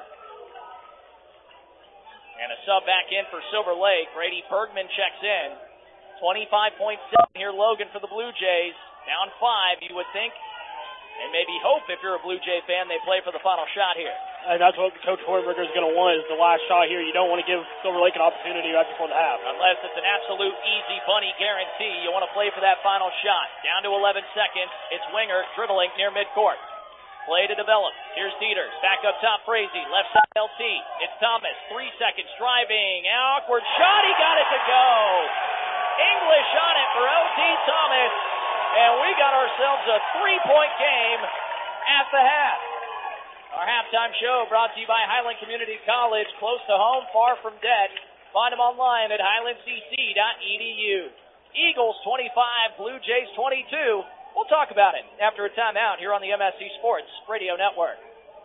And a sub back in for Silver Lake. Brady Bergman checks in. twenty-five point seven here, Logan, for the Blue Jays. Down five, you would think, and maybe hope if you're a Blue Jay fan, they play for the final shot here. And that's what Coach Hornberger is going to want, is the last shot here. You don't want to give Silver Lake an opportunity right before the half. Unless it's an absolute easy bunny guarantee. You want to play for that final shot. Down to eleven seconds. It's Winger dribbling near midcourt. Play to develop. Here's Dieters. Back up top, Frazee. Left side L T. It's Thomas. Three seconds. Driving. Awkward shot. He got it to go. English on it for L T Thomas. And we got ourselves a three-point game at the half. Our halftime show brought to you by Highland Community College. Close to home, far from debt. Find them online at highland c c dot e d u. Eagles twenty-five, Blue Jays twenty-two. We'll talk about it after a timeout here on the M S C Sports Radio Network.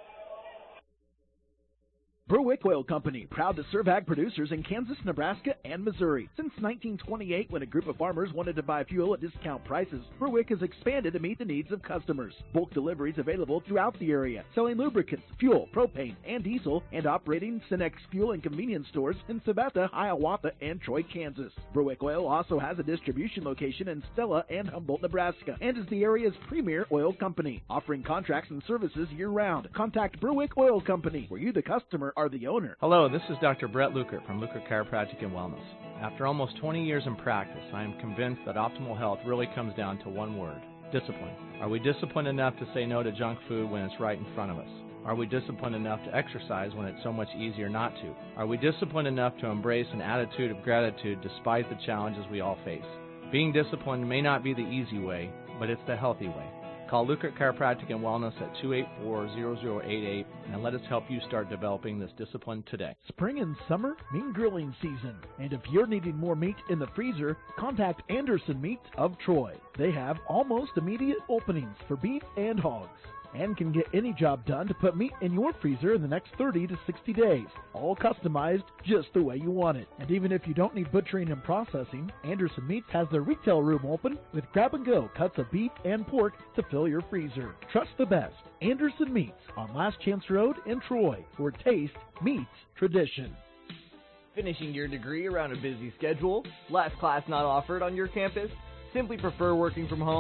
Berwick Oil Company, proud to serve ag producers in Kansas, Nebraska, and Missouri. Since nineteen twenty-eight, when a group of farmers wanted to buy fuel at discount prices, Berwick has expanded to meet the needs of customers. Bulk deliveries available throughout the area, selling lubricants, fuel, propane, and diesel, and operating Cenex fuel and convenience stores in Sabetha, Hiawatha, and Troy, Kansas. Berwick Oil also has a distribution location in Stella and Humboldt, Nebraska, and is the area's premier oil company, offering contracts and services year-round. Contact Berwick Oil Company, where you, the customer, are the owner. Hello, this is Doctor Brett Lukert from Lukert Chiropractic and Wellness. After almost twenty years in practice, I am convinced that optimal health really comes down to one word: discipline. Are we disciplined enough to say no to junk food when it's right in front of us? Are we disciplined enough to exercise when it's so much easier not to? Are we disciplined enough to embrace an attitude of gratitude despite the challenges we all face? Being disciplined may not be the easy way, but it's the healthy way. Call Lukert Chiropractic and Wellness at two eight four, zero zero eight eight and let us help you start developing this discipline today. Spring and summer mean grilling season, and if you're needing more meat in the freezer, contact Anderson Meats of Troy. They have almost immediate openings for beef and hogs, and can get any job done to put meat in your freezer in the next thirty to sixty days, all customized just the way you want it. And even if you don't need butchering and processing, Anderson Meats has their retail room open with grab-and-go cuts of beef and pork to fill your freezer. Trust the best, Anderson Meats on Last Chance Road in Troy, where taste meets tradition. Finishing your degree around a busy schedule? Last class not offered on your campus? Simply prefer working from home?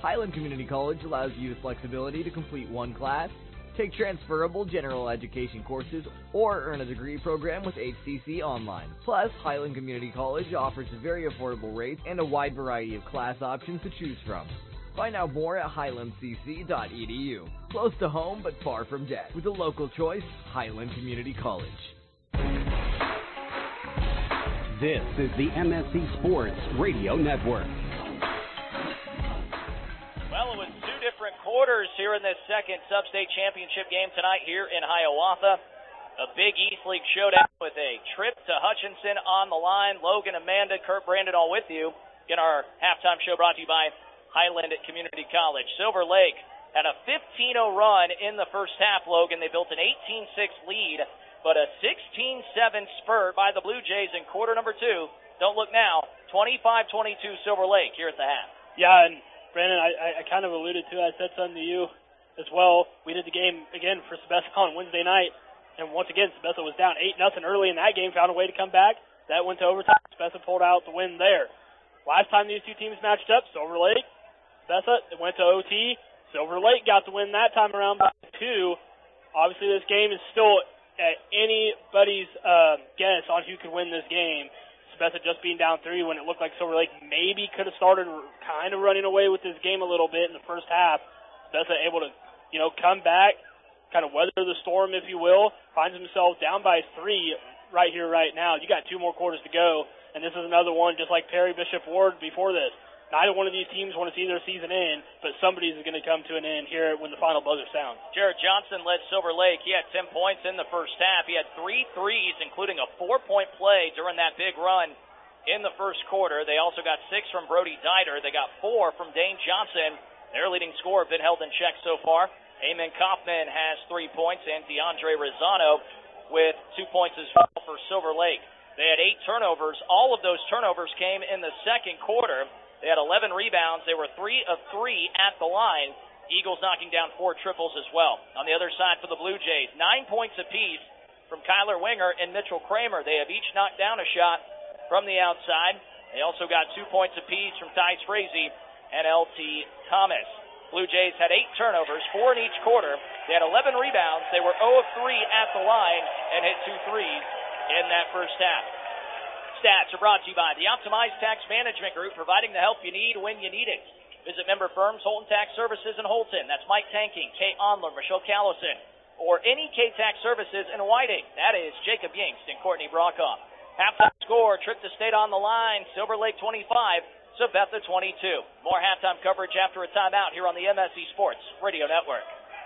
Highland Community College allows you the flexibility to complete one class, take transferable general education courses, or earn a degree program with H C C Online. Plus, Highland Community College offers very affordable rates and a wide variety of class options to choose from. Find out more at highland c c dot e d u. Close to home but far from debt. With a local choice, Highland Community College. This is the M S C Sports Radio Network. Well, it was two different quarters here in this second Sub-State Championship game tonight here in Hiawatha. A big East League showdown with a trip to Hutchinson on the line. Logan, Amanda, Kurt, Brandon all with you. Again, our halftime show brought to you by Highland Community College. Silver Lake had a fifteen oh run in the first half, Logan. They built an eighteen six lead, but a sixteen seven spurt by the Blue Jays in quarter number two. Don't look now, twenty-five twenty-two Silver Lake here at the half. Yeah, and Brandon, I, I kind of alluded to it. I said something to you as well. We did the game again for Sabetha on Wednesday night, and once again, Sabetha was down eight nothing early in that game, found a way to come back. That went to overtime. Sabetha pulled out the win there. Last time these two teams matched up, Silver Lake, Sabetha, it went to O T. Silver Lake got the win that time around by two. Obviously, this game is still at anybody's uh, guess on who could win this game. Sabetha just being down three when it looked like Silver Lake maybe could have started kind of running away with this game a little bit in the first half. Sabetha able to, you know, come back, kind of weather the storm, if you will, finds himself down by three right here, right now. You got two more quarters to go, and this is another one just like Perry Bishop Ward before this. Neither one of these teams want to see their season end, but somebody's going to come to an end here when the final buzzer sounds. Jared Johnson led Silver Lake. He had ten points in the first half. He had three threes, including a four-point play during that big run in the first quarter. They also got six from Brody Dieter. They got four from Dane Johnson. Their leading scorer been held in check so far. Eamon Kaufman has three points, and DeAndre Rosano with two points as well for Silver Lake. They had eight turnovers. All of those turnovers came in the second quarter. They had eleven rebounds. They were three of three at the line. Eagles knocking down four triples as well. On the other side for the Blue Jays, nine points apiece from Kyler Winger and Mitchell Kramer. They have each knocked down a shot from the outside. They also got two points apiece from Tice Frazee and L T Thomas. Blue Jays had eight turnovers, four in each quarter. They had eleven rebounds. They were zero of three at the line and hit two threes in that first half. Stats are brought to you by the Optimized Tax Management Group, providing the help you need when you need it. Visit member firms Holton Tax Services in Holton. That's Mike Tanking, Kay Onler, Michelle Callison, or any K-Tax Services in Whiting. That is Jacob Yingst and Courtney Brockhoff. Halftime score, Trip to State on the line, Silver Lake twenty-five, Sabetha twenty-two. More halftime coverage after a timeout here on the M S C Sports Radio Network.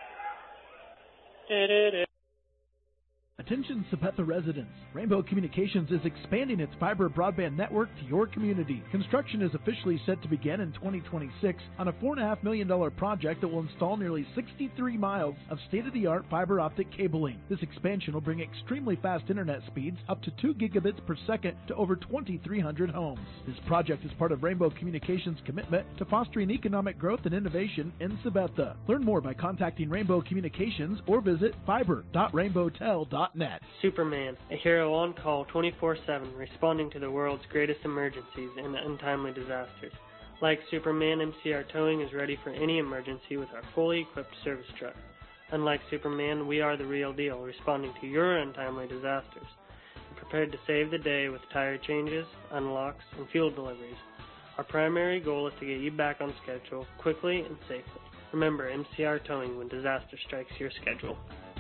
Attention Sabetha residents. Rainbow Communications is expanding its fiber broadband network to your community. Construction is officially set to begin in twenty twenty-six on a four point five million dollars project that will install nearly sixty-three miles of state-of-the-art fiber optic cabling. This expansion will bring extremely fast internet speeds up to two gigabits per second to over twenty-three hundred homes. This project is part of Rainbow Communications' commitment to fostering economic growth and innovation in Sabetha. Learn more by contacting Rainbow Communications or visit fiber dot rainbow tel dot net. Superman, a hero on call twenty-four seven, responding to the world's greatest emergencies and untimely disasters. Like Superman, M C R Towing is ready for any emergency with our fully equipped service truck. Unlike Superman, we are the real deal, responding to your untimely disasters. We're prepared to save the day with tire changes, unlocks, and fuel deliveries. Our primary goal is to get you back on schedule quickly and safely. Remember M C R Towing when disaster strikes your schedule.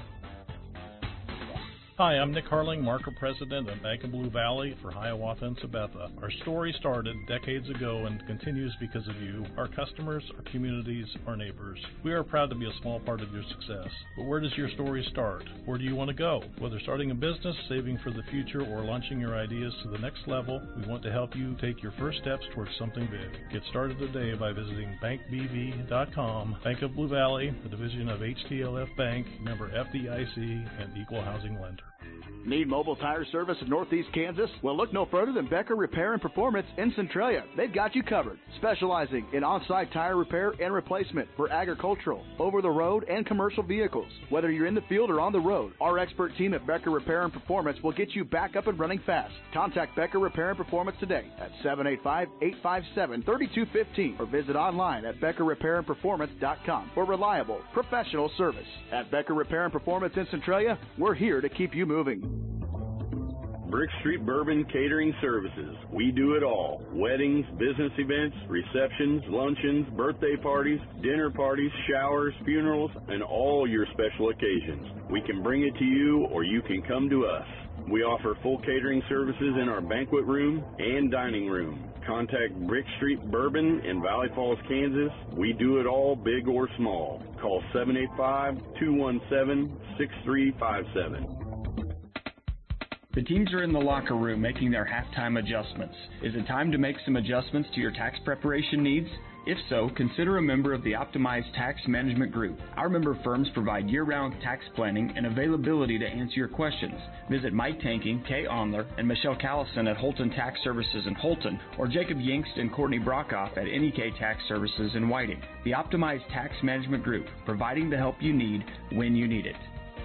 Hi, I'm Nick Harling, Marker President of Bank of Blue Valley for Hiawatha and Sabetha. Our story started decades ago and continues because of you, our customers, our communities, our neighbors. We are proud to be a small part of your success. But where does your story start? Where do you want to go? Whether starting a business, saving for the future, or launching your ideas to the next level, we want to help you take your first steps towards something big. Get started today by visiting bank b v dot com. Bank of Blue Valley, a division of H T L F Bank, member F D I C, and equal housing lender. Need mobile tire service in Northeast Kansas? Well, look no further than Becker Repair and Performance in Centralia. They've got you covered, specializing in on-site tire repair and replacement for agricultural, over-the-road, and commercial vehicles. Whether you're in the field or on the road, our expert team at Becker Repair and Performance will get you back up and running fast. Contact Becker Repair and Performance today at seven eight five, eight five seven, three two one five or visit online at becker repair and performance dot com for reliable, professional service. At Becker Repair and Performance in Centralia, we're here to keep you moving. Brick Street Bourbon Catering Services. We do it all. Weddings, business events, receptions, luncheons, birthday parties, dinner parties, showers, funerals, and all your special occasions. We can bring it to you or you can come to us. We offer full catering services in our banquet room and dining room. Contact Brick Street Bourbon in Valley Falls, Kansas. We do it all, big or small. Call seven eight five, two one seven, six three five seven. The teams are in the locker room making their halftime adjustments. Is it time to make some adjustments to your tax preparation needs? If so, consider a member of the Optimized Tax Management Group. Our member firms provide year-round tax planning and availability to answer your questions. Visit Mike Tanking, Kay Onler, and Michelle Callison at Holton Tax Services in Holton, or Jacob Yingst and Courtney Brockhoff at N E K Tax Services in Whiting. The Optimized Tax Management Group, providing the help you need when you need it.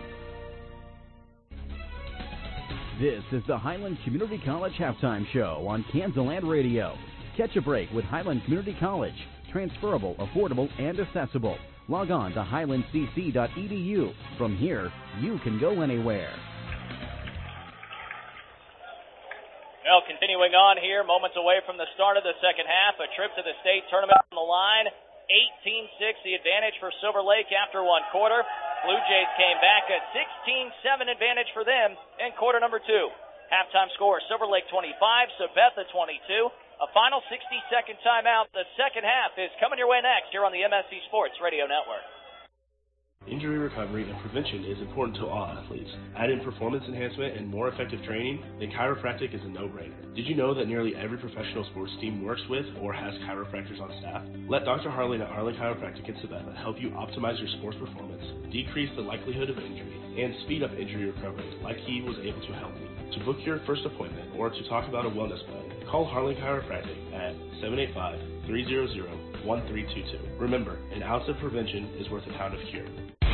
This is the Highland Community College Halftime Show on Kansaland Radio. Catch a break with Highland Community College. Transferable, affordable, and accessible. Log on to highland c c dot e d u. From here, you can go anywhere. Well, continuing on here, moments away from the start of the second half, a trip to the state tournament on the line. eighteen six the advantage for Silver Lake after one quarter. Blue Jays came back at sixteen seven advantage for them in quarter number two. Halftime score, Silver Lake twenty-five, Sabetha twenty-two. A final sixty-second timeout. The second half is coming your way next here on the M S C Sports Radio Network. Injury recovery and prevention is important to all athletes. Add in performance enhancement and more effective training, then chiropractic is a no-brainer. Did you know that nearly every professional sports team works with or has chiropractors on staff? Let Doctor Harlan at Harlan Chiropractic in Sabetha help you optimize your sports performance, decrease the likelihood of injury, and speed up injury recovery like he was able to help me. To book your first appointment or to talk about a wellness plan, call Harlan Chiropractic at seven eight five, three zero zero, one three two two. Remember, an ounce of prevention is worth a pound of cure.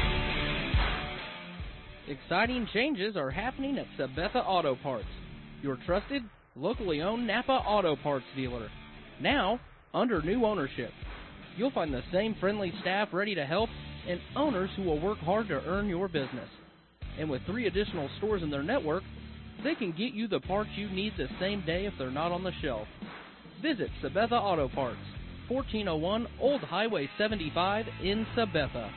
Exciting changes are happening at Sabetha Auto Parts, your trusted, locally owned Napa Auto Parts dealer. Now, under new ownership. You'll find the same friendly staff ready to help and owners who will work hard to earn your business. And with three additional stores in their network, they can get you the parts you need the same day if they're not on the shelf. Visit Sabetha Auto Parts, fourteen oh one Old Highway seventy-five in Sabetha.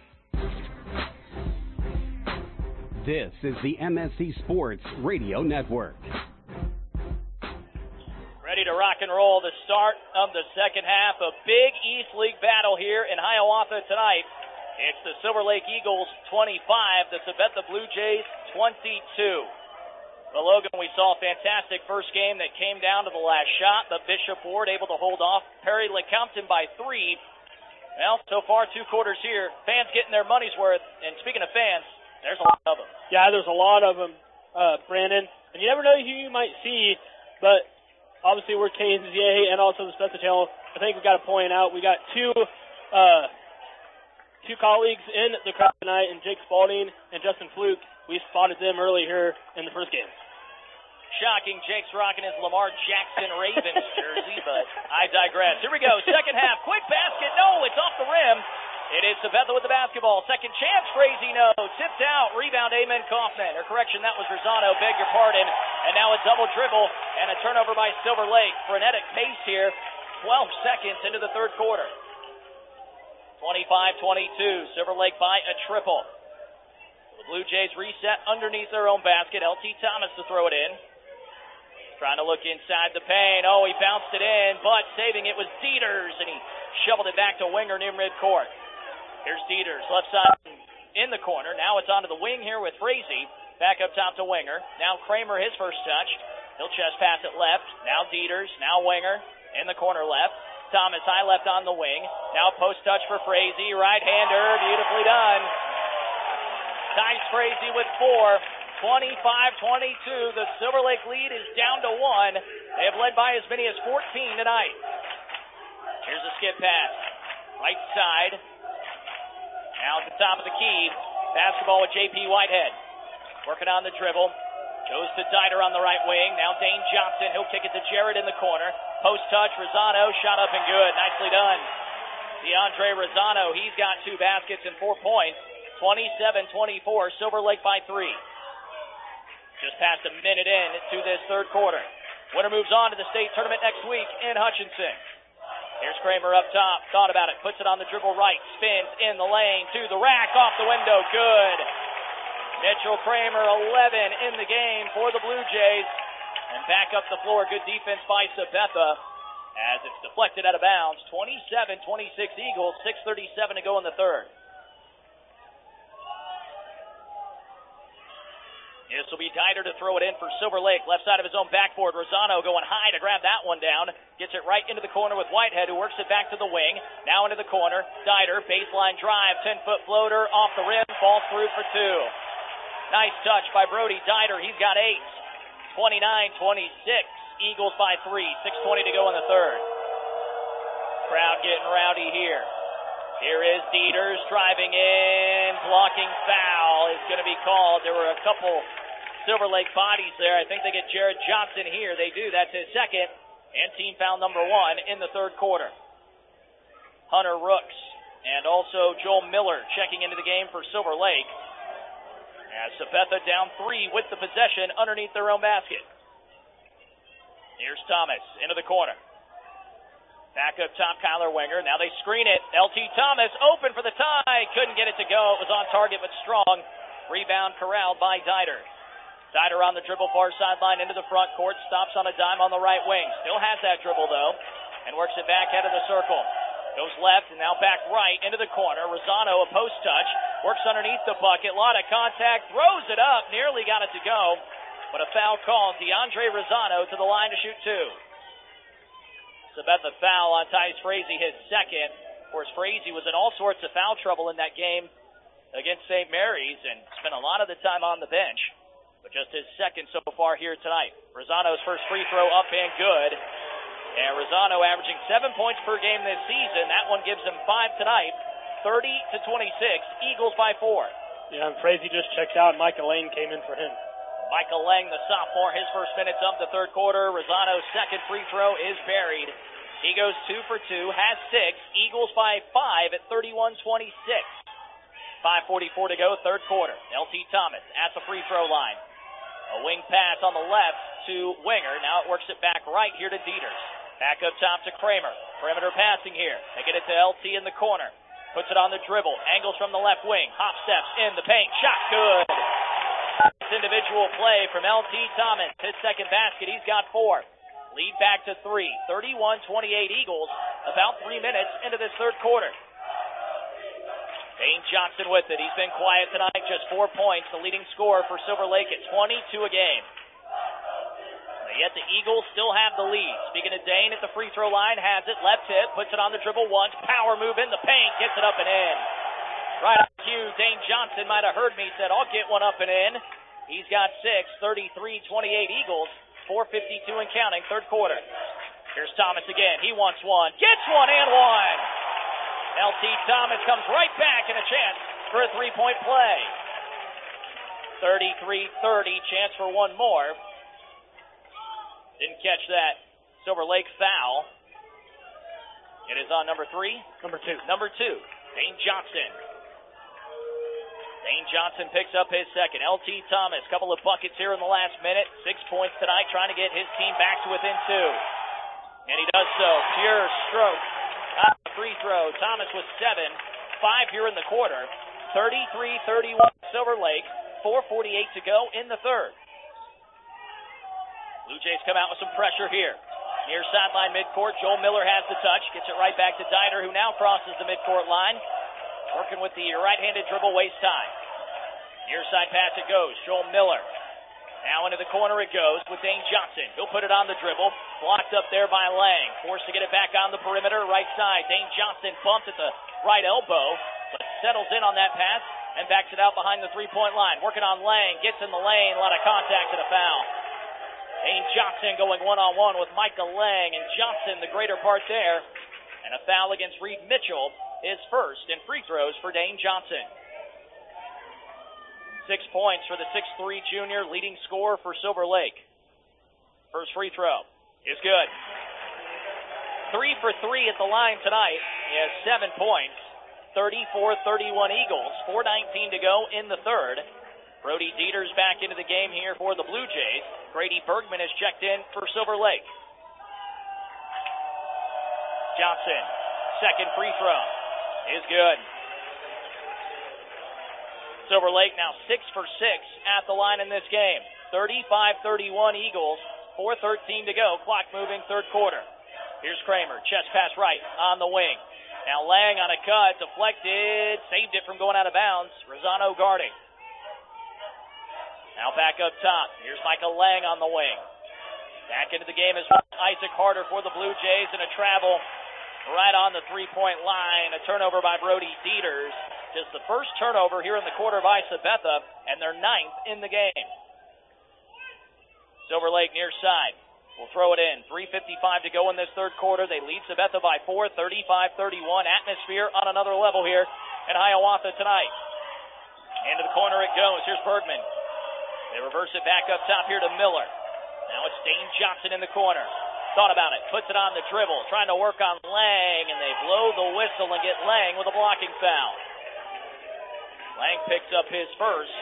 This is the M S C Sports Radio Network. Ready to rock and roll the start of the second half. A big East League battle here in Hiawatha tonight. It's the Silver Lake Eagles twenty-five, the Sabetha Blue Jays twenty-two. Well, Logan, we saw a fantastic first game that came down to the last shot. The Bishop Ward able to hold off Perry Lecompton by three. Well, so far two quarters here. Fans getting their money's worth. And speaking of fans, there's a lot of them. Yeah, there's a lot of them, uh, Brandon. And you never know who you might see, but obviously we're K N Z A and also the Sabetha Channel. I think we've got to point out we got two uh, two colleagues in the crowd tonight, and Jake Spalding and Justin Fluke. We spotted them early here in the first game. Shocking, Jake's rocking his Lamar Jackson Ravens jersey, but I digress. Here we go, second half, quick basket, no, it's off the rim. It is Sabetha with the basketball. Second chance, crazy no. Tipped out, rebound, Amen Kaufman. Or correction, that was Rosano, beg your pardon. And now a double dribble and a turnover by Silver Lake. Frenetic pace here, twelve seconds into the third quarter. twenty-five twenty-two, Silver Lake by a triple. The Blue Jays reset underneath their own basket. L T Thomas to throw it in. Trying to look inside the paint. Oh, he bounced it in, but saving it was Dieters, and he shoveled it back to Winger near midcourt. Here's Dieters, left side in the corner. Now it's onto the wing here with Frazee. Back up top to Winger. Now Kramer, his first touch. He'll chest pass it left. Now Dieters, now Winger in the corner left. Thomas high left on the wing. Now post touch for Frazee. Right-hander, beautifully done. Tice Frazee with four. twenty-five twenty-two. The Silver Lake lead is down to one. They have led by as many as fourteen tonight. Here's a skip pass. Right side. Now at the top of the key. Basketball with J P Whitehead. Working on the dribble. Goes to Dieter on the right wing. Now Dane Johnson. He'll kick it to Jarrett in the corner. Post touch. Rosano. Shot up and good. Nicely done. DeAndre Rosano. He's got two baskets and four points. twenty-seven twenty-four. Silver Lake by three. Just past a minute in to this third quarter. Winner moves on to the state tournament next week in Hutchinson. Here's Kramer up top. Thought about it. Puts it on the dribble right. Spins in the lane to the rack. Off the window. Good. Mitchell Kramer, eleven in the game for the Blue Jays. And back up the floor. Good defense by Sabetha as it's deflected out of bounds. twenty-seven twenty-six Eagles. six thirty-seven to go in the third. This will be Dieter to throw it in for Silver Lake. Left side of his own backboard. Rosano going high to grab that one down. Gets it right into the corner with Whitehead, who works it back to the wing. Now into the corner. Dieter, baseline drive, ten-foot floater off the rim. Falls through for two. Nice touch by Brody Dieter. He's got eight. twenty-nine twenty-six. Eagles by three. six twenty to go in the third. Crowd getting rowdy here. Here is Dieters driving in. Blocking foul is going to be called. There were a couple Silver Lake bodies there. I think they get Jared Johnson here. They do. That's his second. And team foul number one in the third quarter. Hunter Rooks and also Joel Miller checking into the game for Silver Lake. As Sabetha down three with the possession underneath their own basket. Here's Thomas into the corner. Back up top, Kyler Wenger. Now they screen it. L T Thomas open for the tie. Couldn't get it to go. It was on target but strong. Rebound corralled by Dieter. Dieter on the dribble, far sideline into the front court. Stops on a dime on the right wing. Still has that dribble though. And works it back out of the circle. Goes left and now back right into the corner. Rosano, a post touch. Works underneath the bucket. A lot of contact. Throws it up. Nearly got it to go. But a foul called. DeAndre Rosano to the line to shoot two. Sabetha foul on Tyus Frazee, his second. Of course, Frazee was in all sorts of foul trouble in that game against Saint Mary's and spent a lot of the time on the bench. But just his second so far here tonight. Rosano's first free throw up and good. And Rosano averaging seven points per game this season. That one gives him five tonight. thirty to twenty-six. Eagles by four. Yeah, and Frazee just checked out, and Micah Lane came in for him. Michael Lang, the sophomore, his first minutes of the third quarter. Rosano's second free throw is buried. He goes two for two, has six. Eagles by five at thirty-one twenty-six. five forty-four to go, third quarter. L T Thomas at the free throw line. A wing pass on the left to Winger. Now it works it back right here to Dieters. Back up top to Kramer. Perimeter passing here. They get it to L T in the corner. Puts it on the dribble. Angles from the left wing. Hop steps in the paint. Shot good. Individual play from L T Thomas. His second basket. He's got four. Lead back to three. thirty-one twenty-eight Eagles. About three minutes into this third quarter. Dane Johnson with it. He's been quiet tonight. Just four points. The leading scorer for Silver Lake at twenty-two a game. But yet the Eagles still have the lead. Speaking of Dane at the free throw line. Has it. Left hip. Puts it on the dribble once. Power move in the paint. Gets it up and in. Right on cue. Dane Johnson might have heard me. Said, I'll get one up and in. He's got six. thirty-three twenty-eight Eagles. four fifty-two and counting, third quarter. Here's Thomas again. He wants one. Gets one and one. L T Thomas comes right back and a chance for a three-point play. thirty-three thirty, chance for one more. Didn't catch that Silver Lake foul. It is on number three. Number two. Number two, Dane Johnson. Dane Johnson picks up his second. L T Thomas, couple of buckets here in the last minute. Six points tonight, trying to get his team back to within two. And he does so. Pure stroke. Ah, free throw. Thomas with seven. Five here in the quarter. thirty-three thirty-one Silver Lake. four forty-eight to go in the third. Blue Jays come out with some pressure here. Near sideline midcourt, Joel Miller has the touch. Gets it right back to Dieter, who now crosses the midcourt line. Working with the right-handed dribble, waste time. Near side pass it goes. Joel Miller. Now into the corner it goes with Dane Johnson. He'll put it on the dribble. Blocked up there by Lang. Forced to get it back on the perimeter, right side. Dane Johnson bumped at the right elbow, but settles in on that pass and backs it out behind the three-point line. Working on Lang, gets in the lane, a lot of contact and a foul. Dane Johnson going one-on-one with Micah Lang, and Johnson the greater part there. And a foul against Reed Mitchell, his first, and free throws for Dane Johnson. Six points for the six three junior, leading scorer for Silver Lake. First free throw is good. Three for three at the line tonight. He has seven points. thirty-four thirty-one Eagles. four nineteen to go in the third. Brody Dieters back into the game here for the Blue Jays. Grady Bergman has checked in for Silver Lake. Johnson, second free throw is good. Silver Lake now six for six at the line in this game. thirty-five thirty-one Eagles. four thirteen to go. Clock moving, third quarter. Here's Kramer, chest pass right on the wing. Now Lang on a cut, deflected, saved it from going out of bounds. Rosano guarding. Now back up top. Here's Michael Lang on the wing. Back into the game is Isaac Harder for the Blue Jays, and a travel right on the three-point line. A turnover by Brody Dieters. Just the first turnover here in the quarter by Sabetha, and their ninth in the game. Silver Lake near side. We'll throw it in. three fifty-five to go in this third quarter. They lead Sabetha by four, thirty-five thirty-one. Atmosphere on another level here in Hiawatha tonight. Into the corner it goes. Here's Bergman. They reverse it back up top here to Miller. Now it's Dane Johnson in the corner. Thought about it. Puts it on the dribble. Trying to work on Lang, and they blow the whistle and get Lang with a blocking foul. Lang picks up his first.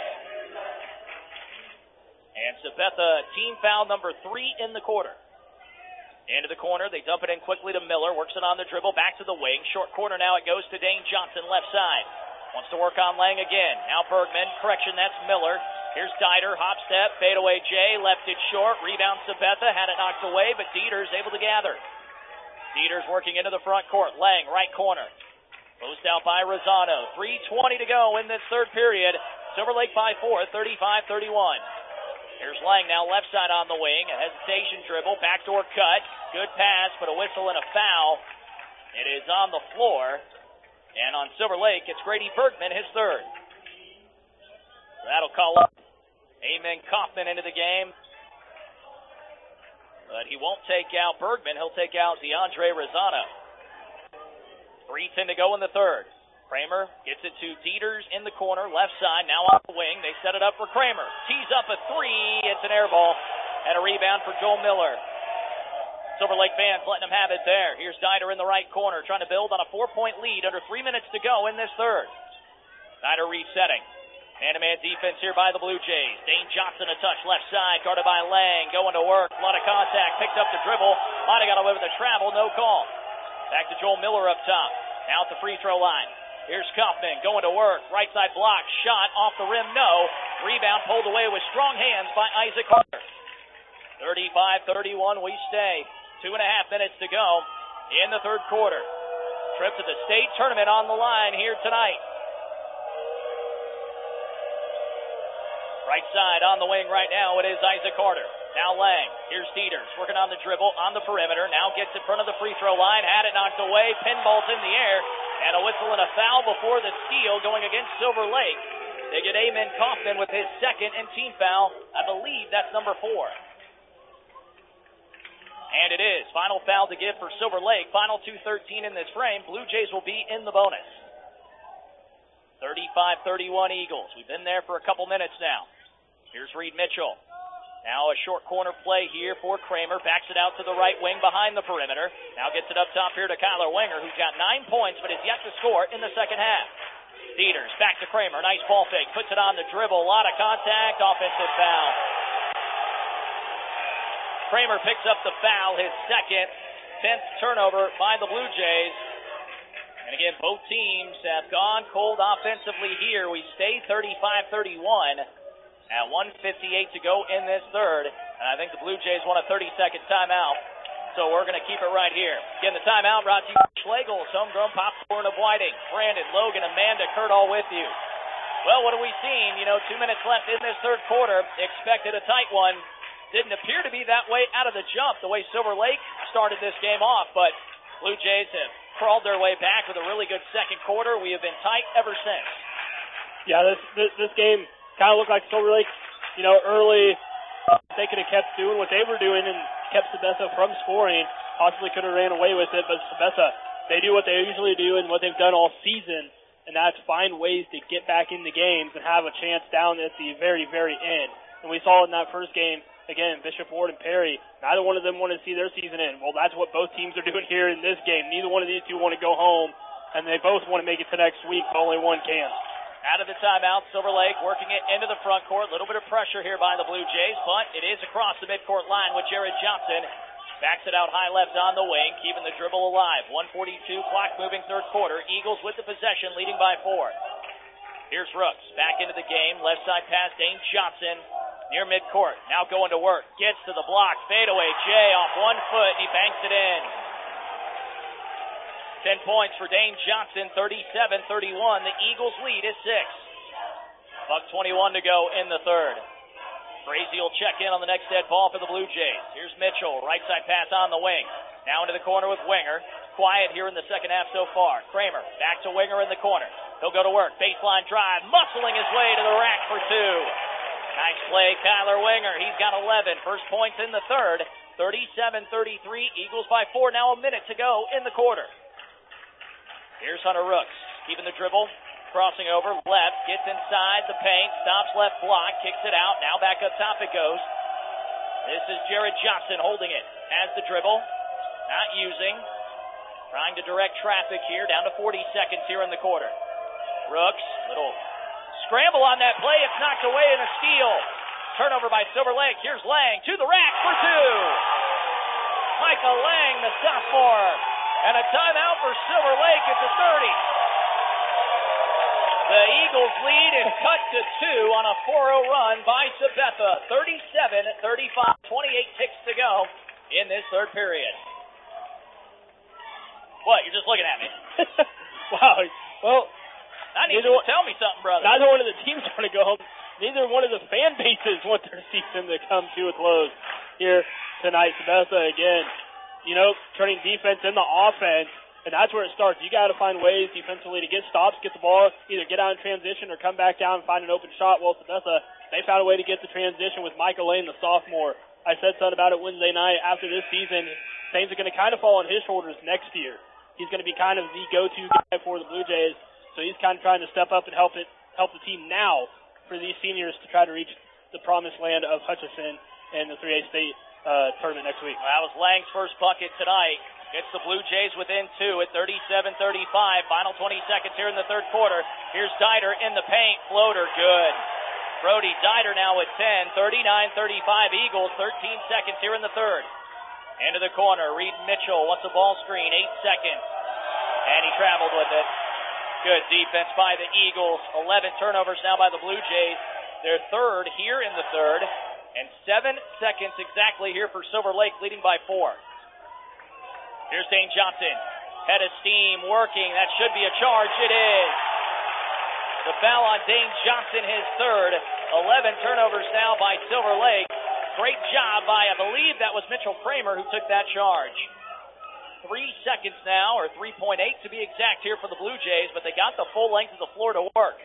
And Sabetha, team foul number three in the quarter. Into the corner, they dump it in quickly to Miller, works it on the dribble, back to the wing. Short corner now, it goes to Dane Johnson, left side. Wants to work on Lang again. Now Bergman, correction, that's Miller. Here's Dieter, hop step, fadeaway Jay, left it short, rebound Sabetha, had it knocked away, but Dieters able to gather. Dieters working into the front court. Lang, right corner. Closed out by Rosano. three twenty to go in this third period. Silver Lake by four, thirty-five thirty-one. Here's Lang now left side on the wing. A hesitation dribble. Backdoor cut. Good pass, but a whistle and a foul. It is on the floor. And on Silver Lake, it's Grady Bergman, his third. So that'll call up Amen Kaufman into the game. But he won't take out Bergman. He'll take out DeAndre Rosano. three ten to go in the third. Kramer gets it to Dieters in the corner, left side, now off the wing. They set it up for Kramer. Tees up a three. It's an air ball. And a rebound for Joel Miller. Silver Lake fans letting him have it there. Here's Dieter in the right corner, trying to build on a four-point lead under three minutes to go in this third. Dieter resetting. Man-to-man defense here by the Blue Jays. Dane Johnson a touch, left side, guarded by Lang. Going to work, a lot of contact, picked up the dribble. Might have got away with a travel, no call. Back to Joel Miller up top. Now at the free throw line. Here's Kaufman going to work. Right side block. Shot off the rim. No. Rebound pulled away with strong hands by Isaac Harder. thirty-five thirty-one. We stay. Two and a half minutes to go in the third quarter. Trip to the state tournament on the line here tonight. Right side on the wing right now. It is Isaac Harder. Now Lang. Here's Dieters working on the dribble on the perimeter. Now gets in front of the free throw line. Had it knocked away. Pinball's in the air. And a whistle and a foul before the steal going against Silver Lake. They get Amen Kaufman with his second and team foul. I believe that's number four. And it is. Final foul to give for Silver Lake. Final two thirteen in this frame. Blue Jays will be in the bonus. thirty-five thirty-one Eagles. We've been there for a couple minutes now. Here's Reed Mitchell. Now a short corner play here for Kramer. Backs it out to the right wing behind the perimeter. Now gets it up top here to Kyler Winger, who's got nine points but is yet to score in the second half. Dieters back to Kramer. Nice ball fake. Puts it on the dribble. A lot of contact. Offensive foul. Kramer picks up the foul, his second. tenth turnover by the Blue Jays. And again, both teams have gone cold offensively here. We stay thirty-five thirty-one. At one fifty-eight to go in this third. And I think the Blue Jays want a thirty-second timeout. So we're going to keep it right here. Again, the timeout brought to you by Schlegel's Homegrown Popcorn of Whiting. Brandon, Logan, Amanda, Kurt all with you. Well, what have we seen? You know, two minutes left in this third quarter. Expected a tight one. Didn't appear to be that way out of the jump, the way Silver Lake started this game off. But Blue Jays have crawled their way back with a really good second quarter. We have been tight ever since. Yeah, this this, this game kind of looked like Silver Lake, you know, early. Uh, they could have kept doing what they were doing and kept Sabetha from scoring. Possibly could have ran away with it, but Sabetha, they do what they usually do and what they've done all season, and that's find ways to get back into games and have a chance down at the very, very end. And we saw in that first game, again, Bishop Ward and Perry, neither one of them want to see their season end. Well, that's what both teams are doing here in this game. Neither one of these two want to go home, and they both want to make it to next week, but only one can. Out of the timeout, Silver Lake working it into the front court. A little bit of pressure here by the Blue Jays, but it is across the midcourt line with Jared Johnson. Backs it out high left on the wing, keeping the dribble alive. one forty-two, clock moving third quarter. Eagles with the possession, leading by four. Here's Rooks, back into the game. Left side pass, Dane Johnson near midcourt. Now going to work. Gets to the block. Fadeaway. Jay off one foot, and he banks it in. Ten points for Dane Johnson, thirty-seven thirty-one. The Eagles lead is six. Buck twenty-one to go in the third. Frazee will check in on the next dead ball for the Blue Jays. Here's Mitchell, right side pass on the wing. Now into the corner with Winger. Quiet here in the second half so far. Kramer back to Winger in the corner. He'll go to work. Baseline drive, muscling his way to the rack for two. Nice play, Kyler Winger. He's got eleven. First points in the third. thirty-seven thirty-three. Eagles by four. Now a minute to go in the quarter. Here's Hunter Rooks, keeping the dribble, crossing over, left, gets inside the paint, stops left block, kicks it out, now back up top it goes. This is Jared Johnson holding it, has the dribble, not using, trying to direct traffic here, down to forty seconds here in the quarter. Rooks, little scramble on that play, it's knocked away in a steal. Turnover by Silver Lake, here's Lang to the rack for two. Michael Lang, the sophomore. And a timeout for Silver Lake at the thirty. The Eagles lead is cut to two on a four oh run by Sabetha. thirty-seven thirty-five, twenty-eight ticks to go in this third period. What, you're just looking at me? Wow. Well, I need you to tell me something, brother. Neither one of the teams want to go home. Neither one of the fan bases want their season to come to a close here tonight. Sabetha again, you know, turning defense into offense, and that's where it starts. You got to find ways defensively to get stops, get the ball, either get out in transition or come back down and find an open shot. Well, Sabetha, they found a way to get the transition with Michael Lane, the sophomore. I said something about it Wednesday night. After this season, things are going to kind of fall on his shoulders next year. He's going to be kind of the go-to guy for the Blue Jays, so he's kind of trying to step up and help it, help the team now for these seniors to try to reach the promised land of Hutchinson and the three A state Uh, tournament next week. Well, that was Lang's first bucket tonight. Gets the Blue Jays within two at thirty-seven thirty-five. Final twenty seconds here in the third quarter. Here's Dieter in the paint. Floater, good. Brody Dieter now at ten. thirty-nine thirty-five Eagles. thirteen seconds here in the third. Into the corner. Reed Mitchell wants a ball screen. Eight seconds. And he traveled with it. Good defense by the Eagles. eleven turnovers now by the Blue Jays. Their third here in the third. And seven seconds exactly here for Silver Lake, leading by four. Here's Dane Johnson. Head of steam, working. That should be a charge. It is. The foul on Dane Johnson, his third. eleven turnovers now by Silver Lake. Great job by, I believe that was Mitchell Kramer who took that charge. Three seconds now, or three point eight to be exact here for the Blue Jays, but they got the full length of the floor to work.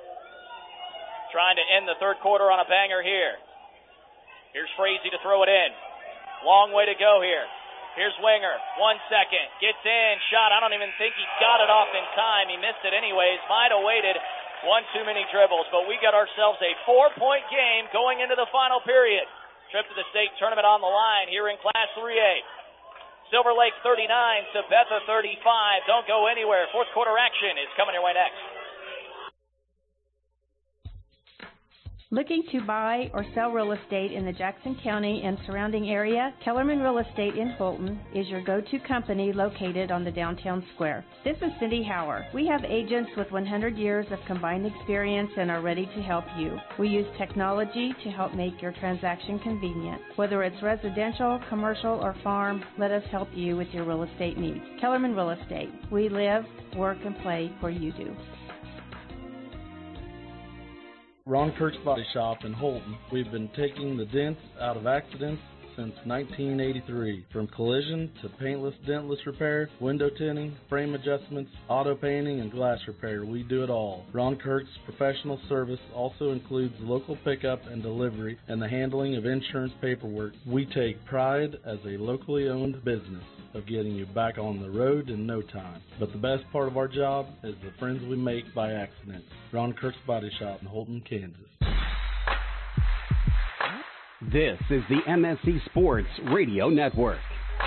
Trying to end the third quarter on a banger here. Here's Frazee to throw it in. Long way to go here. Here's Winger. One second. Gets in. Shot. I don't even think he got it off in time. He missed it anyways. Might have waited one too many dribbles. But we got ourselves a four-point game going into the final period. Trip to the state tournament on the line here in Class three A. Silver Lake thirty-nine, Sabetha thirty-five. Don't go anywhere. Fourth quarter action is coming your way next. Looking to buy or sell real estate in the Jackson County and surrounding area? Kellerman Real Estate in Holton is your go-to company located on the downtown square. This is Cindy Hauer. We have agents with one hundred years of combined experience and are ready to help you. We use technology to help make your transaction convenient. Whether it's residential, commercial, or farm, let us help you with your real estate needs. Kellerman Real Estate. We live, work, and play where you do. Ron Kirk's Body Shop in Holton. We've been taking the dents out of accidents, since nineteen eighty-three. From collision to paintless, dentless repair, window tinting, frame adjustments, auto painting, and glass repair, we do it all. Ron Kirk's professional service also includes local pickup and delivery and the handling of insurance paperwork. We take pride as a locally owned business of getting you back on the road in no time. But the best part of our job is the friends we make by accident. Ron Kirk's Body Shop in Holton, Kansas. This is the M S C Sports Radio Network.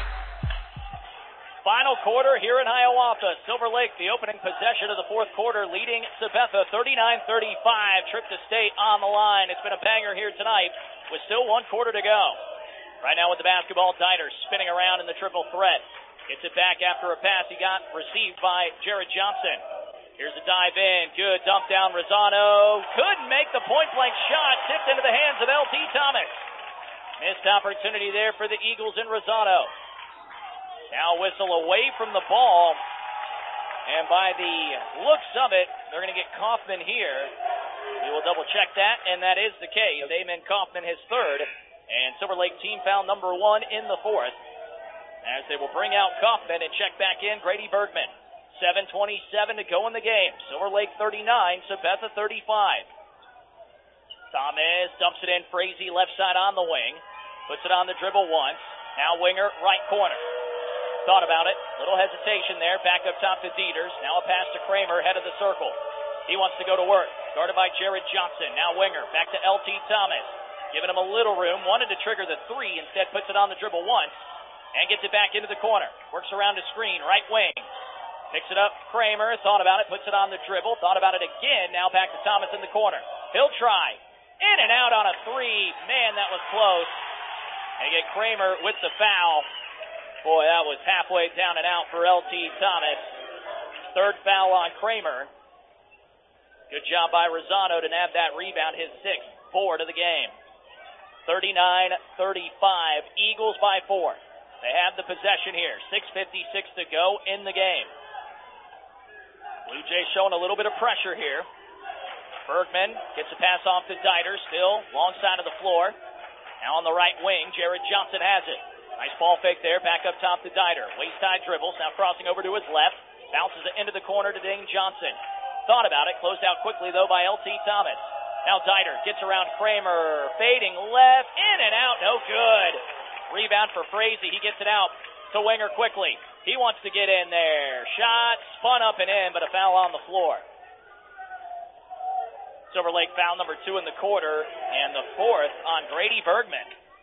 Final quarter here in Hiawatha. Silver Lake, the opening possession of the fourth quarter, leading Sabetha thirty-nine thirty-five. Trip to state on the line. It's been a banger here tonight with still one quarter to go. Right now with the basketball, Diter spinning around in the triple threat. Gets it back after a pass he got received by Jared Johnson. Here's a dive in. Good dump down. Rosano couldn't make the point-blank shot. Tipped into the hands of L T Thomas. Missed opportunity there for the Eagles in Rosano. Now whistle away from the ball. And by the looks of it, they're going to get Kaufman here. We will double check that, and that is the case. Damon Kaufman, his third. And Silver Lake team foul number one in the fourth. As they will bring out Kaufman and check back in Grady Bergman. seven twenty-seven to go in the game. Silver Lake thirty-nine, Sabetha thirty-five. Thomas dumps it in. Frazee left side on the wing. Puts it on the dribble once. Now winger, right corner. Thought about it. Little hesitation there. Back up top to Dieters. Now a pass to Kramer, head of the circle. He wants to go to work. Guarded by Jared Johnson. Now winger, back to L T Thomas. Giving him a little room. Wanted to trigger the three. Instead puts it on the dribble once. And gets it back into the corner. Works around the screen. Right wing. Picks it up. Kramer. Thought about it. Puts it on the dribble. Thought about it again. Now back to Thomas in the corner. He'll try. In and out on a three. Man, that was close. And get Kramer with the foul. Boy, that was halfway down and out for L T Thomas. Third foul on Kramer. Good job by Rosano to nab that rebound. His sixth. Four to the game. thirty-nine thirty-five. Eagles by four. They have the possession here. six fifty-six to go in the game. Blue Jays showing a little bit of pressure here. Bergman gets a pass off to Diter. Still long side of the floor. Now on the right wing, Jared Johnson has it. Nice ball fake there. Back up top to Diter. Waist high dribbles. Now crossing over to his left. Bounces it into the corner to Dane Johnson. Thought about it. Closed out quickly, though, by L T Thomas. Now Diter gets around Kramer. Fading left. In and out. No good. Rebound for Frazee. He gets it out to Winger quickly. He wants to get in there. Shot spun up and in, but a foul on the floor. Silver Lake foul number two in the quarter, and the fourth on Grady Bergman.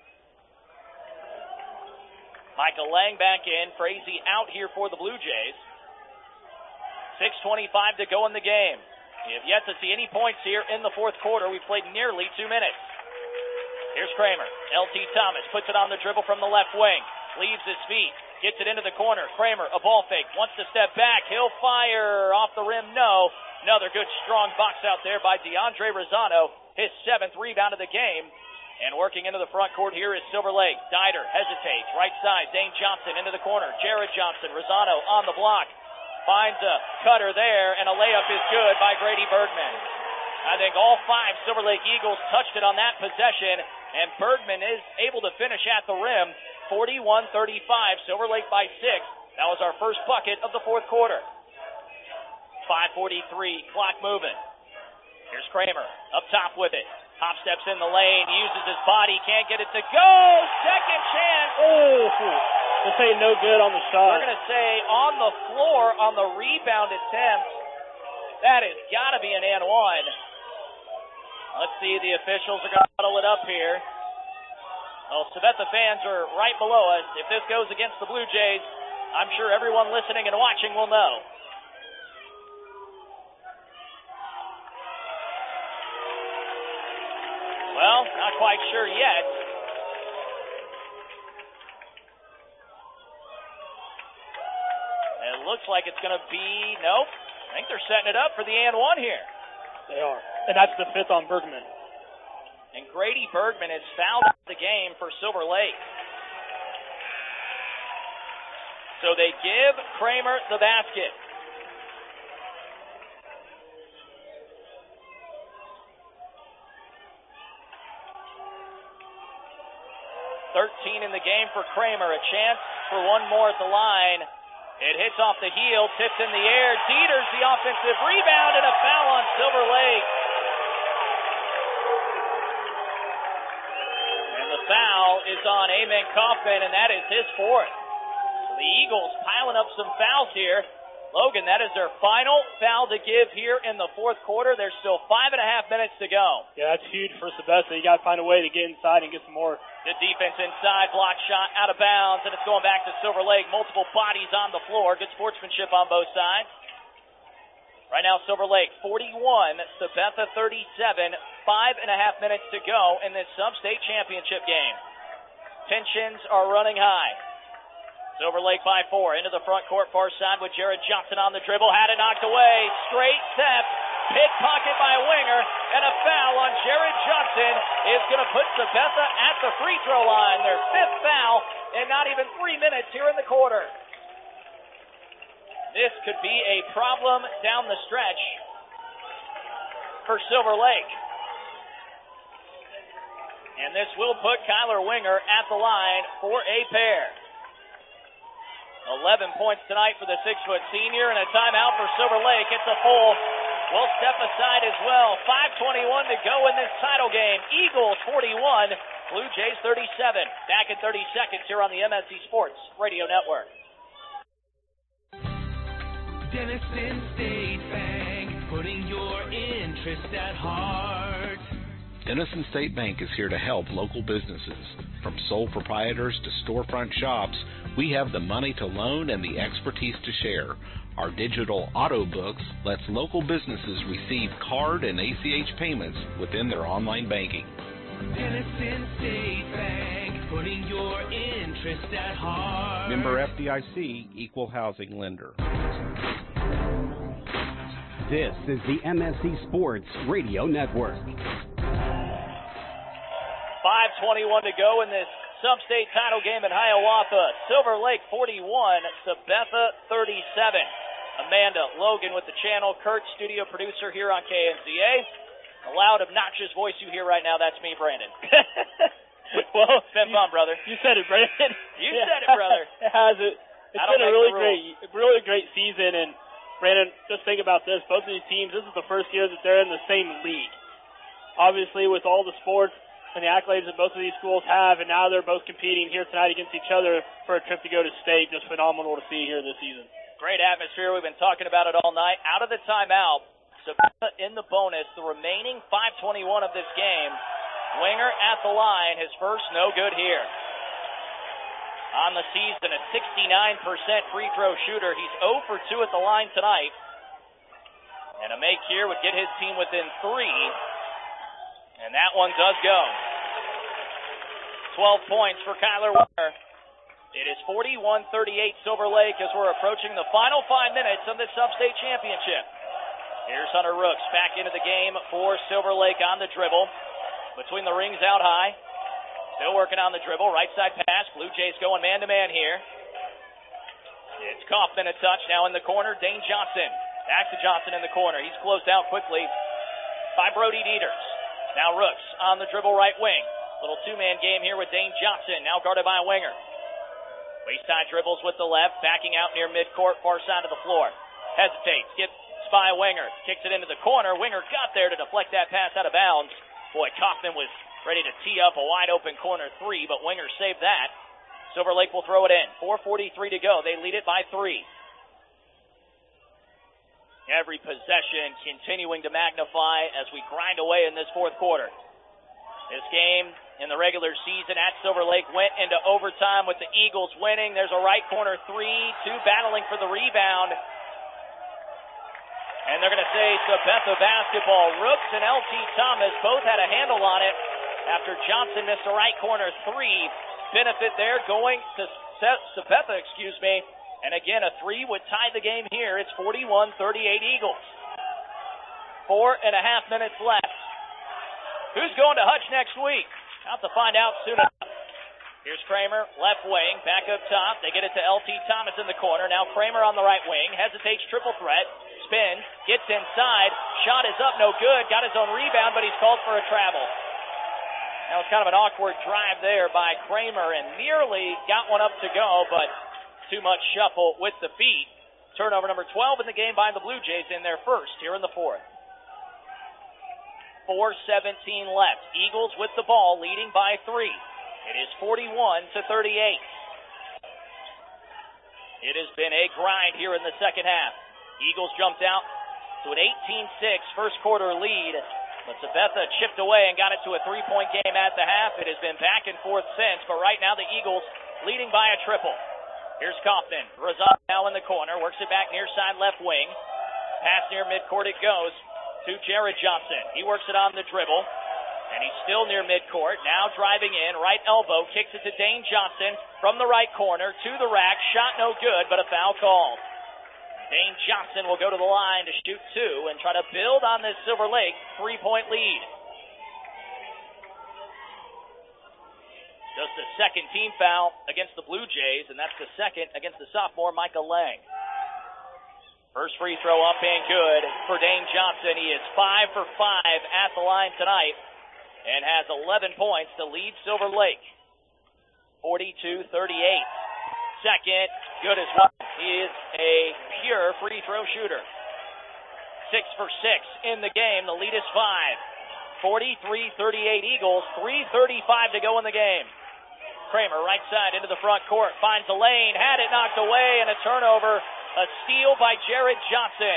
Michael Lang back in. Frazee out here for the Blue Jays. six twenty-five to go in the game. We have yet to see any points here in the fourth quarter. We've played nearly two minutes. Here's Kramer. L T Thomas puts it on the dribble from the left wing. Leaves his feet. Gets it into the corner. Kramer, a ball fake. Wants to step back. He'll fire off the rim. No. Another good strong box out there by DeAndre Rosano. His seventh rebound of the game. And working into the front court here is Silver Lake. Diter hesitates. Right side. Dane Johnson into the corner. Jared Johnson. Rosano on the block. Finds a cutter there, and a layup is good by Grady Bergman. I think all five Silver Lake Eagles touched it on that possession, and Bergman is able to finish at the rim. forty-one thirty-five, Silver Lake by six. That was our first bucket of the fourth quarter. five forty-three, clock moving. Here's Kramer, up top with it. Hop steps in the lane, uses his body, can't get it to go. Second chance. Oh, we'll say no good on the shot. We're going to say on the floor on the rebound attempt. That has got to be an and one. Let's see, the officials are going to huddle it up here. Well, Sabetha fans are right below us. If this goes against the Blue Jays, I'm sure everyone listening and watching will know. Well, not quite sure yet. It looks like it's going to be, nope. I think they're setting it up for the and one here. They are. And that's the fifth on Bergman. And Grady Bergman has fouled out the game for Silver Lake. So they give Kramer the basket. thirteen in the game for Kramer. A chance for one more at the line. It hits off the heel, tipped in the air. Dieters the offensive rebound, and a foul on Silver Lake. And the foul is on Amen Kaufman, and that is his fourth. So the Eagles piling up some fouls here. Logan, that is their final foul to give here in the fourth quarter. There's still five and a half minutes to go. Yeah, that's huge for Sabetha. You got to find a way to get inside and get some more. Good defense inside, block shot out of bounds, and it's going back to Silver Lake. Multiple bodies on the floor. Good sportsmanship on both sides. Right now, Silver Lake forty-one, Sabetha thirty-seven. Five and a half minutes to go in this sub-state championship game. Tensions are running high. Silver Lake by four, into the front court, far side with Jared Johnson on the dribble, had it knocked away, straight step, pickpocket by Winger, and a foul on Jared Johnson is going to put Sabetha at the free throw line. Their fifth foul in not even three minutes here in the quarter. This could be a problem down the stretch for Silver Lake. And this will put Kyler Winger at the line for a pair. eleven points tonight for the six-foot senior, and a timeout for Silver Lake. It's a full. We'll step aside as well. five twenty-one to go in this title game. Eagles forty-one, Blue Jays thirty-seven. Back in thirty seconds here on the M S C Sports Radio Network. Denison State Bank, putting your interest at heart. Denison State Bank is here to help local businesses. From sole proprietors to storefront shops, we have the money to loan and the expertise to share. Our digital auto books lets local businesses receive card and A C H payments within their online banking. Denison State Bank, putting your interest at heart. Member F D I C, Equal Housing Lender. This is the M S C Sports Radio Network. five twenty-one to go in this sub-state title game in Hiawatha. Silver Lake forty-one, Sabetha thirty-seven. Amanda Logan with the channel. Kurt, studio producer here on K N Z A. The loud, obnoxious voice you hear right now, that's me, Brandon. Well, it's been you, fun, brother. You said it, Brandon. You yeah. said it, brother. It has it. It's been a really great, really great season, and Brandon, just think about this. Both of these teams, this is the first year that they're in the same league. Obviously, with all the sports and the accolades that both of these schools have, and now they're both competing here tonight against each other for a trip to go to state. Just phenomenal to see here this season. Great atmosphere. We've been talking about it all night. Out of the timeout, Sabetha in the bonus, the remaining five twenty-one of this game. Winger at the line, his first no good here. On the season, a sixty-nine percent free throw shooter. He's zero for two at the line tonight. And a make here would get his team within three. And that one does go. twelve points for Kyler Winger. It is forty-one thirty-eight Silver Lake as we're approaching the final five minutes of the Sub-State Championship. Here's Hunter Rooks back into the game for Silver Lake on the dribble. Between the rings out high. Still working on the dribble. Right side pass. Blue Jays going man-to-man here. It's Kaufman a touch now in the corner. Dane Johnson. Back to Johnson in the corner. He's closed out quickly by Brody Dieters. Now Rooks on the dribble right wing. Little two-man game here with Dane Johnson. Now guarded by a Winger. Wayside dribbles with the left. Backing out near midcourt. Far side of the floor. Hesitates. Gets by Winger. Kicks it into the corner. Winger got there to deflect that pass out of bounds. Boy, Kaufman was ready to tee up a wide-open corner three, but Winger saved that. Silver Lake will throw it in. four forty-three to go. They lead it by three. Every possession continuing to magnify as we grind away in this fourth quarter. This game in the regular season at Silver Lake went into overtime with the Eagles winning. There's a right corner three, two battling for the rebound. And they're going to say Sabetha basketball. Rooks and L T Thomas both had a handle on it after Johnson missed a right corner three. Benefit there going to Sabetha, excuse me. And again, a three would tie the game here. It's forty-one thirty-eight Eagles. Four and a half minutes left. Who's going to Hutch next week? I'll have to find out soon enough. Here's Kramer, left wing, back up top. They get it to L T Thomas in the corner. Now Kramer on the right wing, hesitates, triple threat, spins, gets inside. Shot is up, no good. Got his own rebound, but he's called for a travel. That was kind of an awkward drive there by Kramer and nearly got one up to go, but too much shuffle with the feet. Turnover number twelve in the game by the Blue Jays in their first here in the fourth. four seventeen left. Eagles with the ball, leading by three. It is forty-one to thirty-eight. It has been a grind here in the second half. Eagles jumped out to an eighteen six first quarter lead, but Sabetha chipped away and got it to a three-point game at the half. It has been back and forth since, but right now the Eagles leading by a triple. Here's Kaufman. Razan now in the corner. Works it back near side left wing. Pass near midcourt it goes to Jared Johnson. He works it on the dribble. And he's still near midcourt. Now driving in. Right elbow. Kicks it to Dane Johnson from the right corner to the rack. Shot no good, but a foul called. Dane Johnson will go to the line to shoot two and try to build on this Silver Lake three-point lead. Just the second team foul against the Blue Jays, and that's the second against the sophomore Micah Lang. First free throw up and good for Dane Johnson. He is five for five at the line tonight and has eleven points to lead Silver Lake. forty-two thirty-eight. Second, good as well. He is a pure free throw shooter. Six for six in the game. The lead is five. forty-three thirty-eight Eagles. three thirty-five to go in the game. Kramer, right side into the front court, finds a lane, had it knocked away, and a turnover. A steal by Jared Johnson.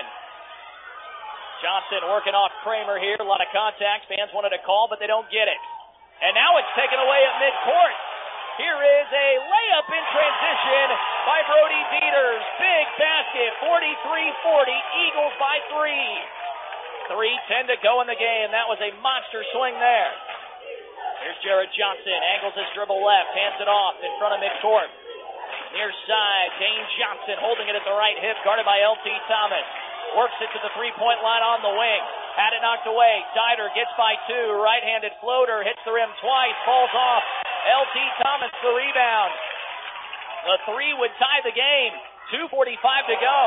Johnson working off Kramer here. A lot of contact. Fans wanted a call, but they don't get it. And now it's taken away at midcourt. Here is a layup in transition by Brody Dieters. Big basket, forty-three forty. Eagles by three. three ten to go in the game. That was a monster swing there. Here's Jared Johnson, angles his dribble left, hands it off in front of midcourt. Near side, Dane Johnson holding it at the right hip, guarded by L T Thomas. Works it to the three-point line on the wing. Had it knocked away. Dieter gets by two. Right-handed floater, hits the rim twice, falls off. L T Thomas the rebound. The three would tie the game. two forty-five to go.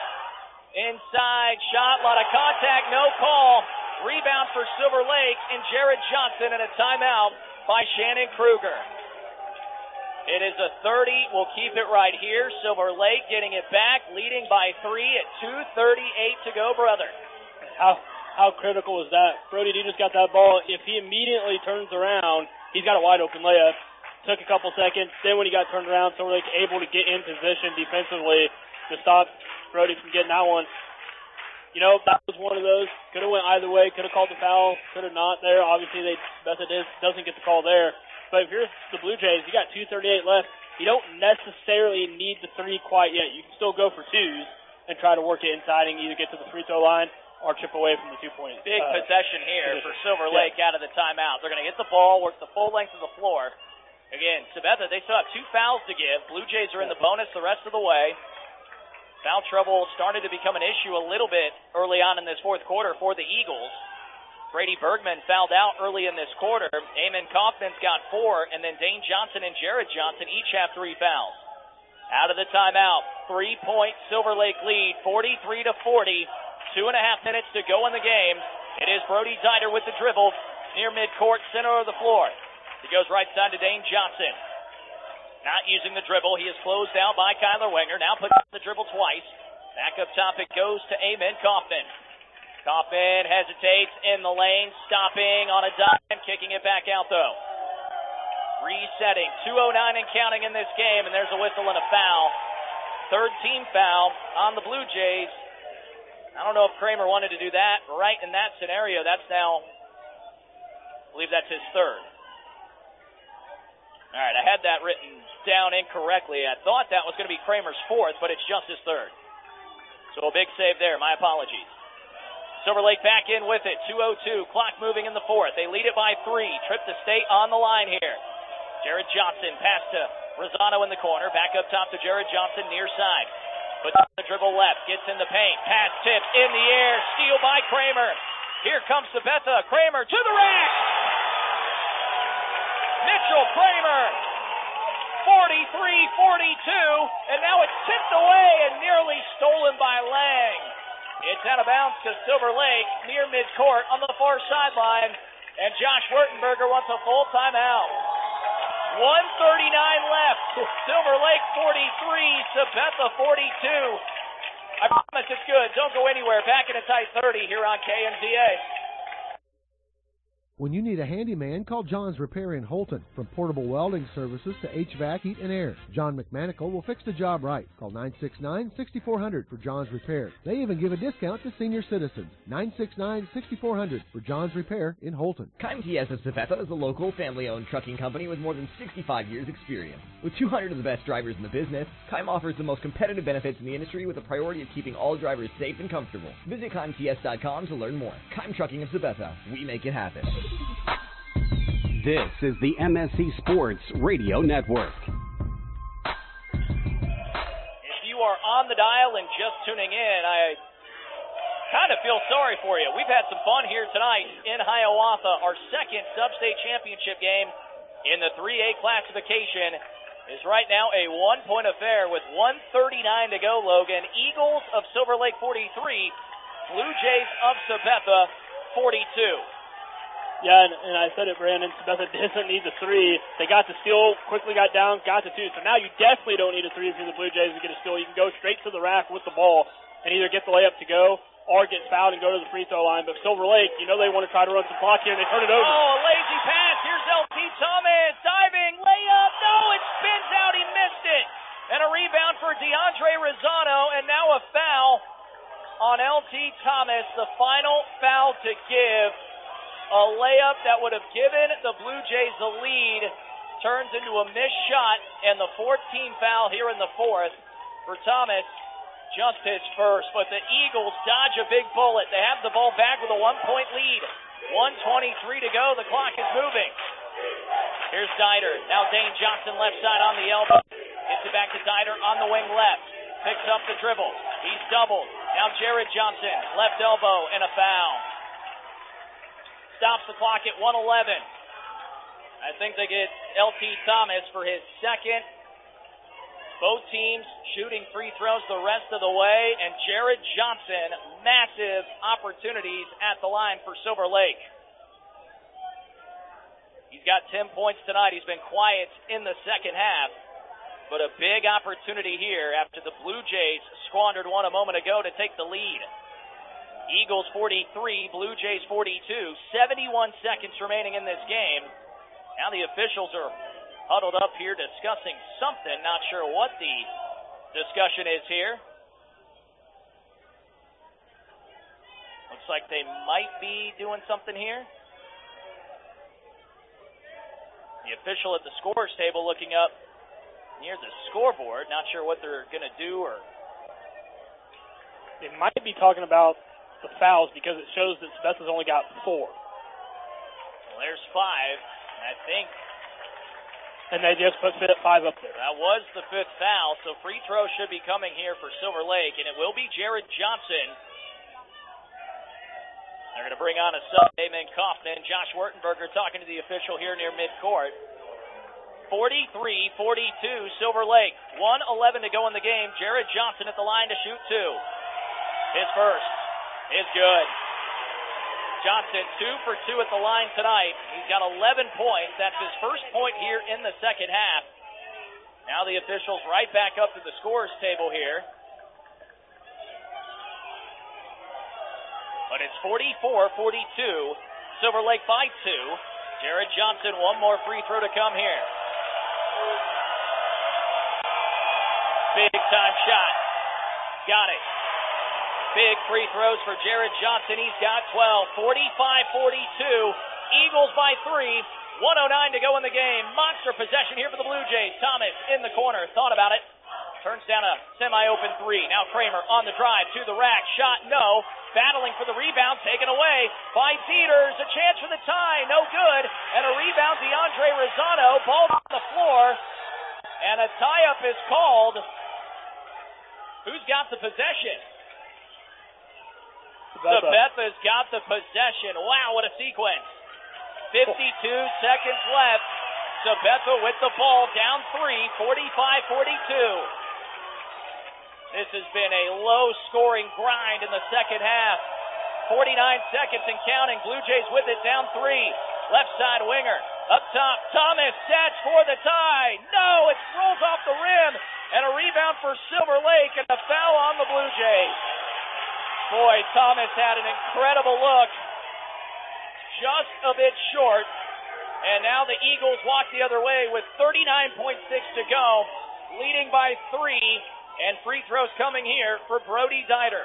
Inside shot, a lot of contact, no call. Rebound for Silver Lake and Jared Johnson, and a timeout by Shannon Kruger. It is a thirty. We'll keep it right here. Silver Lake getting it back, leading by three at two thirty-eight to go, brother. How how critical is that? Brody Dieters got that ball. If he immediately turns around, he's got a wide open layup. Took a couple seconds. Then when he got turned around, Silver Lake able to get in position defensively to stop Brody from getting that one. You know, that was one of those. Could have went either way. Could have called the foul. Could have not there. Obviously, they Bethel doesn't get the call there. But if you're the Blue Jays, you got two thirty-eight left. You don't necessarily need the three quite yet. You can still go for twos and try to work it inside and either get to the free throw line or chip away from the two-point. Big uh, possession here position. for Silver Lake yeah. out of the timeout. They're going to get the ball, work the full length of the floor. Again, Sabetha, they still have two fouls to give. Blue Jays are in the bonus the rest of the way. Foul trouble started to become an issue a little bit early on in this fourth quarter for the Eagles. Brady Bergman fouled out early in this quarter. Eamon Kaufman's got four, and then Dane Johnson and Jared Johnson each have three fouls. Out of the timeout, three-point Silver Lake lead, forty-three to forty. Two and a half minutes to go in the game. It is Brody Dieter with the dribble near midcourt, center of the floor. He goes right side to Dane Johnson. Not using the dribble. He is closed out by Kyler Wenger. Now puts the dribble twice. Back up top it goes to Eamon Kaufman. Kaufman hesitates in the lane, stopping on a dime, kicking it back out though. Resetting. two oh nine and counting in this game, and there's a whistle and a foul. Third team foul on the Blue Jays. I don't know if Kramer wanted to do that right in that scenario. That's now, I believe that's his third. All right, I had that written down incorrectly. I thought that was going to be Kramer's fourth, but it's just his third. So a big save there. My apologies. Silver Lake back in with it. two oh two. Clock moving in the fourth. They lead it by three. Trip to State on the line here. Jared Johnson pass to Rosano in the corner. Back up top to Jared Johnson near side. Puts the dribble left. Gets in the paint. Pass tip in the air. Steal by Kramer. Here comes Sabetha. Kramer to the rack. Mitchell Kramer, forty-three forty-two, and now it's tipped away and nearly stolen by Lang. It's out of bounds to Silver Lake near midcourt on the far sideline. And Josh Wertenberger wants a full timeout. one thirty-nine left. Silver Lake forty-three, Sabetha forty-two. I promise it's good. Don't go anywhere. Back in a tight thirty here on K M Z A. When you need a handyman, call John's Repair in Holton. From portable welding services to H V A C, heat, and air, John McManical will fix the job right. Call nine six nine, six four zero zero for John's Repair. They even give a discount to senior citizens. nine six nine, six four zero zero for John's Repair in Holton. Keim T S of Sabetha is a local, family-owned trucking company with more than sixty-five years experience. With two hundred of the best drivers in the business, Keim offers the most competitive benefits in the industry with a priority of keeping all drivers safe and comfortable. Visit Keim T S dot com to learn more. Keim Trucking of Sabetha. We make it happen. This is the M S C Sports Radio Network. If you are on the dial and just tuning in, I kind of feel sorry for you. We've had some fun here tonight in Hiawatha. Our second sub-state championship game in the three A classification is right now a one-point affair with one thirty-nine to go, Logan. Eagles of Silver Lake forty-three, Blue Jays of Sabetha forty-two. Yeah, and, and I said it, Brandon, Sabetha doesn't need the three. They got the steal, quickly got down, got the two. So now you definitely don't need a three if you're the Blue Jays to get a steal. You can go straight to the rack with the ball and either get the layup to go or get fouled and go to the free throw line. But Silver Lake, you know they want to try to run some clock here, and they turn it over. Oh, a lazy pass. Here's L T Thomas. Diving, layup. No, it spins out. He missed it. And a rebound for DeAndre Rosano, and now a foul on L T Thomas. The final foul to give. A layup that would have given the Blue Jays the lead turns into a missed shot, and the fourteenth foul here in the fourth for Thomas. Just his first, but the Eagles dodge a big bullet. They have the ball back with a one-point lead. one twenty-three to go. The clock is moving. Here's Dieter. Now Dane Johnson left side on the elbow. Gets it back to Dieter on the wing left. Picks up the dribble. He's doubled. Now Jared Johnson. Left elbow and a foul. Stops the clock at one eleven. I think they get L T Thomas for his second. Both teams shooting free throws the rest of the way, and Jared Johnson, massive opportunities at the line for Silver Lake. He's got ten points tonight. He's been quiet in the second half, but a big opportunity here after the Blue Jays squandered one a moment ago to take the lead. Eagles forty-three, Blue Jays forty-two, seventy-one seconds remaining in this game. Now the officials are huddled up here discussing something. Not sure what the discussion is here. Looks like they might be doing something here. The official at the scorer's table looking up near the scoreboard. Not sure what they're going to do. Or they might be talking about the fouls because it shows that Sabetha's only got four. Well, there's five, I think. And they just put five up there. That was the fifth foul, so free throw should be coming here for Silver Lake, and it will be Jared Johnson. They're going to bring on a sub, Damon Kaufman. Josh Wertenberger talking to the official here near midcourt. forty-three forty-two, Silver Lake. one eleven to go in the game. Jared Johnson at the line to shoot two. His first is good. Johnson, two for two at the line tonight. He's got eleven points. That's his first point here in the second half. Now the officials right back up to the scorer's table here. But it's forty-four forty-two. Silver Lake by two. Jared Johnson, one more free throw to come here. Big time shot. Got it. Big free throws for Jared Johnson. He's got twelve. forty-five forty-two. Eagles by three. one oh nine to go in the game. Monster possession here for the Blue Jays. Thomas in the corner. Thought about it. Turns down a semi-open three. Now Kramer on the drive to the rack. Shot no. Battling for the rebound. Taken away by Dieters. A chance for the tie. No good. And a rebound. DeAndre Rosano. Ball on the floor. And a tie-up is called. Who's got the possession? Sabetha's got the possession. Wow, what a sequence. fifty-two seconds left. Sabetha with the ball, down three, forty-five forty-two. This has been a low-scoring grind in the second half. forty-nine seconds and counting. Blue Jays with it, down three. Left side winger. Up top, Thomas sets for the tie. No, it rolls off the rim. And a rebound for Silver Lake and a foul on the Blue Jays. Boy, Thomas had an incredible look. Just a bit short. And now the Eagles walk the other way with thirty-nine point six to go. Leading by three. And free throws coming here for Brody Dieter.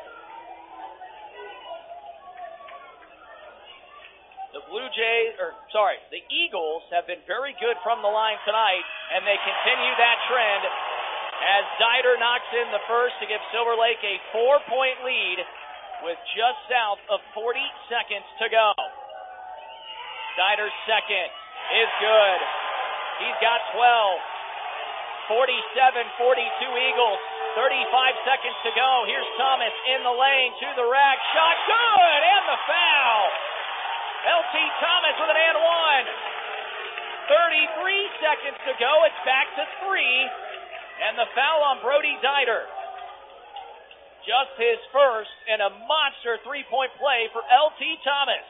The Blue Jays, or sorry, the Eagles have been very good from the line tonight, and they continue that trend as Dieter knocks in the first to give Silver Lake a four-point lead with just south of forty seconds to go. Dieter's second is good. He's got twelve. forty-seven forty-two Eagles. thirty-five seconds to go. Here's Thomas in the lane to the rack. Shot good, and the foul. L T Thomas with an and one. thirty-three seconds to go. It's back to three. And the foul on Brody Dieter. Just his first and a monster three-point play for L T Thomas.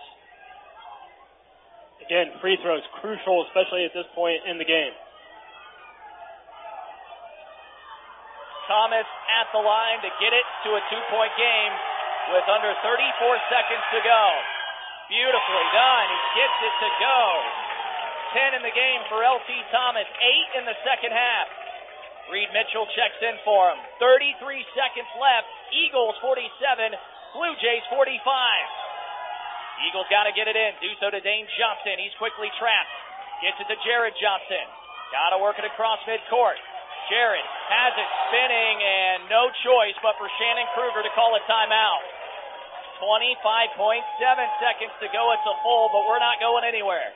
Again, free throws crucial, especially at this point in the game. Thomas at the line to get it to a two-point game with under thirty-four seconds to go. Beautifully done. He gets it to go. ten in the game for L T Thomas. eight in the second half. Reed Mitchell checks in for him. thirty-three seconds left. Eagles forty-seven. Blue Jays forty-five. Eagles got to get it in. Do so to Dane Johnson. He's quickly trapped. Gets it to Jared Johnson. Got to work it across midcourt. Jared has it spinning, and no choice but for Shannon Kruger to call a timeout. twenty-five point seven seconds to go. It's a full, but we're not going anywhere.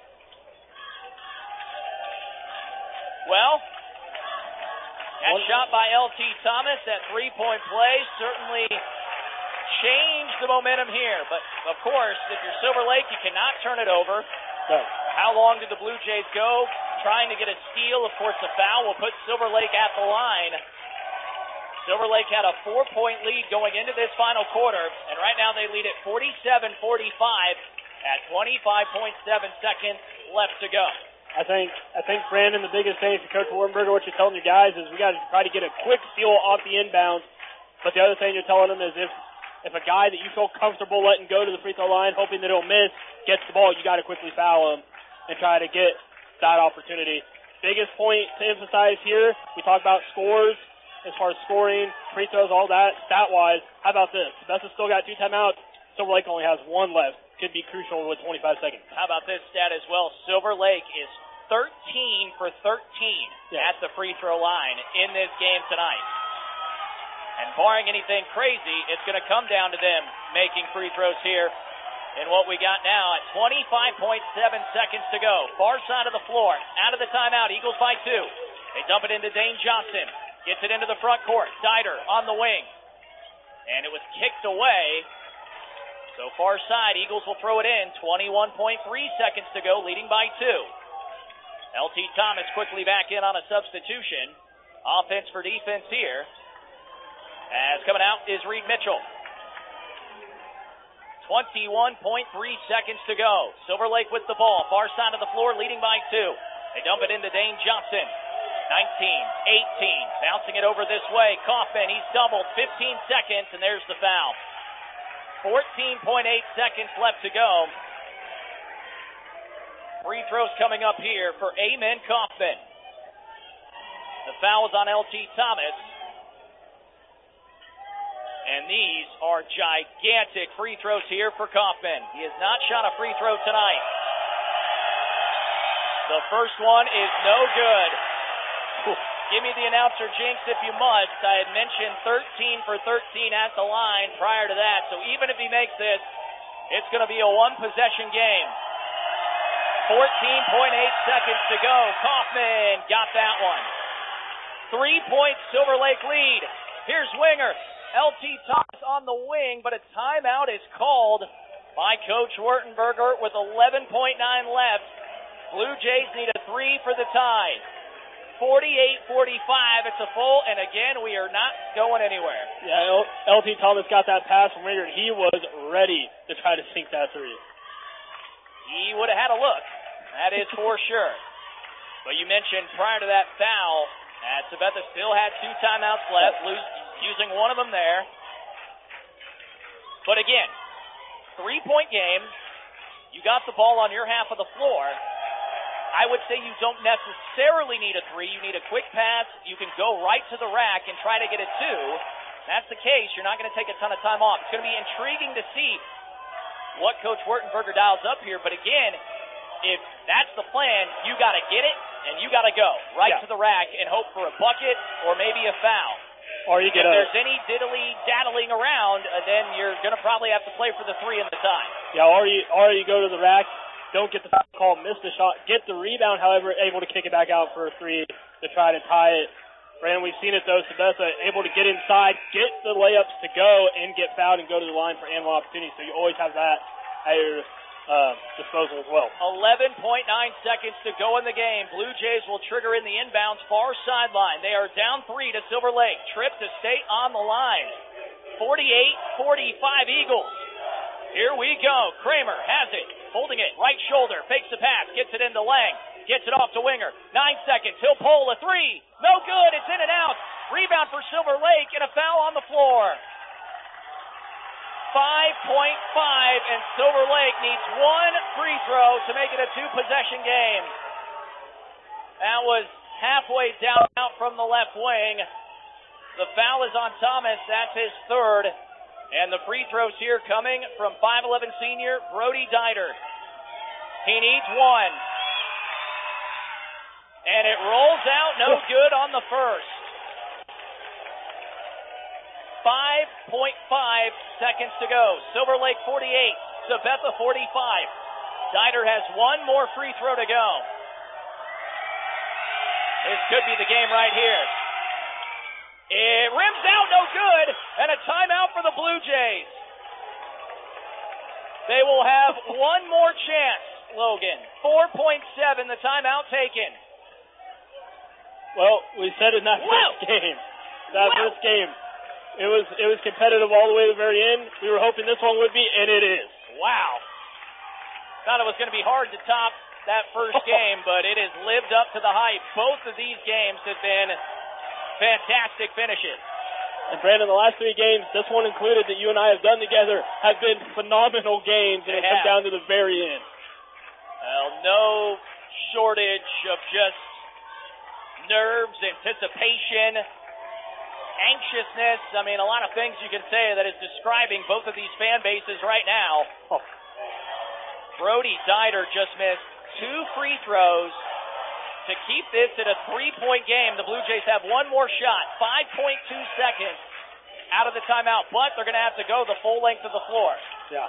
Well, that shot by L T Thomas, that three-point play, certainly changed the momentum here. But, of course, if you're Silver Lake, you cannot turn it over. No. How long did the Blue Jays go? Trying to get a steal. Of course, the foul will put Silver Lake at the line. Silver Lake had a four-point lead going into this final quarter, and right now they lead at forty-seven forty-five at twenty-five point seven seconds left to go. I think, I think Brandon, the biggest thing for Coach Wartenberger, what you're telling your guys is we got to try to get a quick steal off the inbounds. But the other thing you're telling them is if if a guy that you feel comfortable letting go to the free throw line, hoping that he'll miss, gets the ball, you got to quickly foul him and try to get that opportunity. Biggest point to emphasize here, we talk about scores as far as scoring, free throws, all that, stat-wise. How about this? Bessa still got two timeouts. Silver Lake only has one left. Could be crucial with twenty-five seconds. How about this stat as well? Silver Lake is thirteen for thirteen yeah. at the free throw line in this game tonight. And barring anything crazy, it's going to come down to them making free throws here. And what we got now at twenty-five point seven seconds to go. Far side of the floor. Out of the timeout. Eagles by two. They dump it into Dane Johnson. Gets it into the front court. Dieter on the wing. And it was kicked away. So far side. Eagles will throw it in. twenty-one point three seconds to go. Leading by two. L T Thomas quickly back in on a substitution. Offense for defense here. As coming out is Reed Mitchell. twenty-one point three seconds to go. Silver Lake with the ball. Far side of the floor, leading by two. They dump it into Dane Johnson. nineteen, eighteen. Bouncing it over this way. Kaufman, he's doubled. fifteen seconds, and there's the foul. fourteen point eight seconds left to go. Free throws coming up here for Amen Kaufman. The foul is on L T Thomas. And these are gigantic free throws here for Kaufman. He has not shot a free throw tonight. The first one is no good. Give me the announcer jinx if you must. I had mentioned thirteen for thirteen at the line prior to that. So even if he makes this, it's going to be a one-possession game. fourteen point eight seconds to go. Kaufman got that one. Three-point Silver Lake lead. Here's Winger. L T Thomas on the wing, but a timeout is called by Coach Wartenberger with eleven point nine left. Blue Jays need a three for the tie. forty-eight forty-five. It's a full, and again, we are not going anywhere. Yeah, L T Thomas got that pass from Ringer, and he was ready to try to sink that three. He would have had a look. That is for sure. But you mentioned prior to that foul, uh, Sabetha still had two timeouts left, lose, using one of them there. But again, three-point game. You got the ball on your half of the floor. I would say you don't necessarily need a three. You need a quick pass. You can go right to the rack and try to get a two. That's the case. You're not going to take a ton of time off. It's going to be intriguing to see what Coach Wertenberger dials up here. But again, if that's the plan, you got to get it and you got to go right yeah. to the rack and hope for a bucket or maybe a foul. Or you get if a, there's any diddly-daddling around, uh, then you're going to probably have to play for the three in the time. Yeah, or you, or you go to the rack, don't get the foul call, miss the shot, get the rebound, however, able to kick it back out for a three to try to tie it. Brandon, we've seen it, though. Sabetha able to get inside, get the layups to go, and get fouled and go to the line for ample opportunity. So you always have that at your uh, disposal as well. eleven point nine seconds to go in the game. Blue Jays will trigger in the inbounds far sideline. They are down three to Silver Lake. Trip to stay on the line. forty-eight forty-five Eagles. Here we go. Kramer has it. Holding it. Right shoulder. Fakes the pass. Gets it into Lang. Gets it off to Winger. Nine seconds. He'll pull a three. No good. It's in and out. Rebound for Silver Lake and a foul on the floor. five point five, and Silver Lake needs one free throw to make it a two-possession game. That was halfway down out from the left wing. The foul is on Thomas. That's his third. And the free throws here coming from five eleven senior Brody Dieter. He needs one. And it rolls out no good on the first. five point five seconds to go. Silver Lake forty-eight, Sabetha forty-five. Dieter has one more free throw to go. This could be the game right here. It rims out, no good, and a timeout for the Blue Jays. They will have one more chance, Logan. four point seven, the timeout taken. Well, we said in that Whoa. first game, that Whoa. first game, it was it was competitive all the way to the very end. We were hoping this one would be, and it is. Wow. Thought it was going to be hard to top that first game, but it has lived up to the hype. Both of these games have been fantastic finishes. And Brandon, the last three games, this one included that you and I have done together, have been phenomenal games, and They it comes have. down to the very end. Well, no shortage of just nerves, anticipation, anxiousness. I mean, a lot of things you can say that is describing both of these fan bases right now. Oh. Brody Dieter just missed two free throws to keep this at a three-point game. The Blue Jays have one more shot, five point two seconds out of the timeout, but they're going to have to go the full length of the floor. Yeah.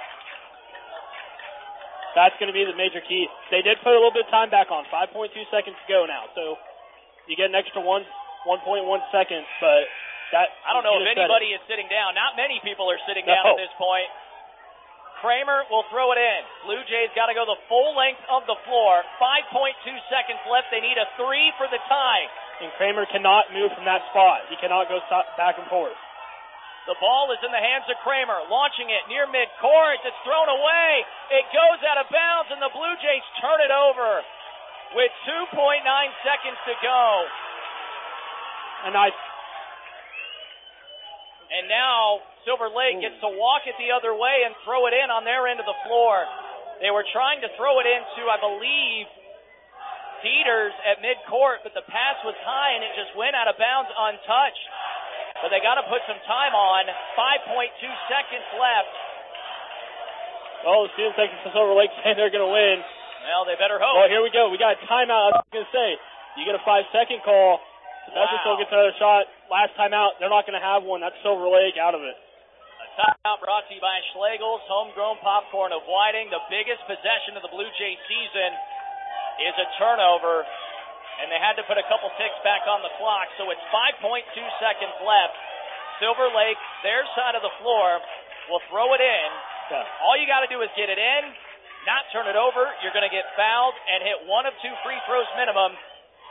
That's going to be the major key. They did put a little bit of time back on, five point two seconds to go now, so you get an extra one, one point one seconds, but that... I don't know if you just said anybody it. is sitting down. Not many people are sitting No. down at this point. Kramer will throw it in. Blue Jays got to go the full length of the floor. five point two seconds left. They need a three for the tie. And Kramer cannot move from that spot. He cannot go back and forth. The ball is in the hands of Kramer, launching it near midcourt. It's thrown away. It goes out of bounds, and the Blue Jays turn it over with two point nine seconds to go. And I... And now Silver Lake gets to walk it the other way and throw it in on their end of the floor. They were trying to throw it into, I believe, Dieters at midcourt, but the pass was high and it just went out of bounds untouched. But they got to put some time on. five point two seconds left. Well, the student section for Silver Lake saying they're going to win. Well, they better hope. Well, here we go. We got a timeout. I was going to say, you get a five-second call. Sebastian Wow. still gets another shot. Last time out, they're not going to have one. That's Silver Lake out of it. A timeout brought to you by Schlegel's Homegrown Popcorn of Whiting. The biggest possession of the Blue Jays season is a turnover, and they had to put a couple ticks back on the clock, so it's five point two seconds left. Silver Lake, their side of the floor, will throw it in. Yeah. All you got to do is get it in, not turn it over. You're going to get fouled and hit one of two free throws minimum,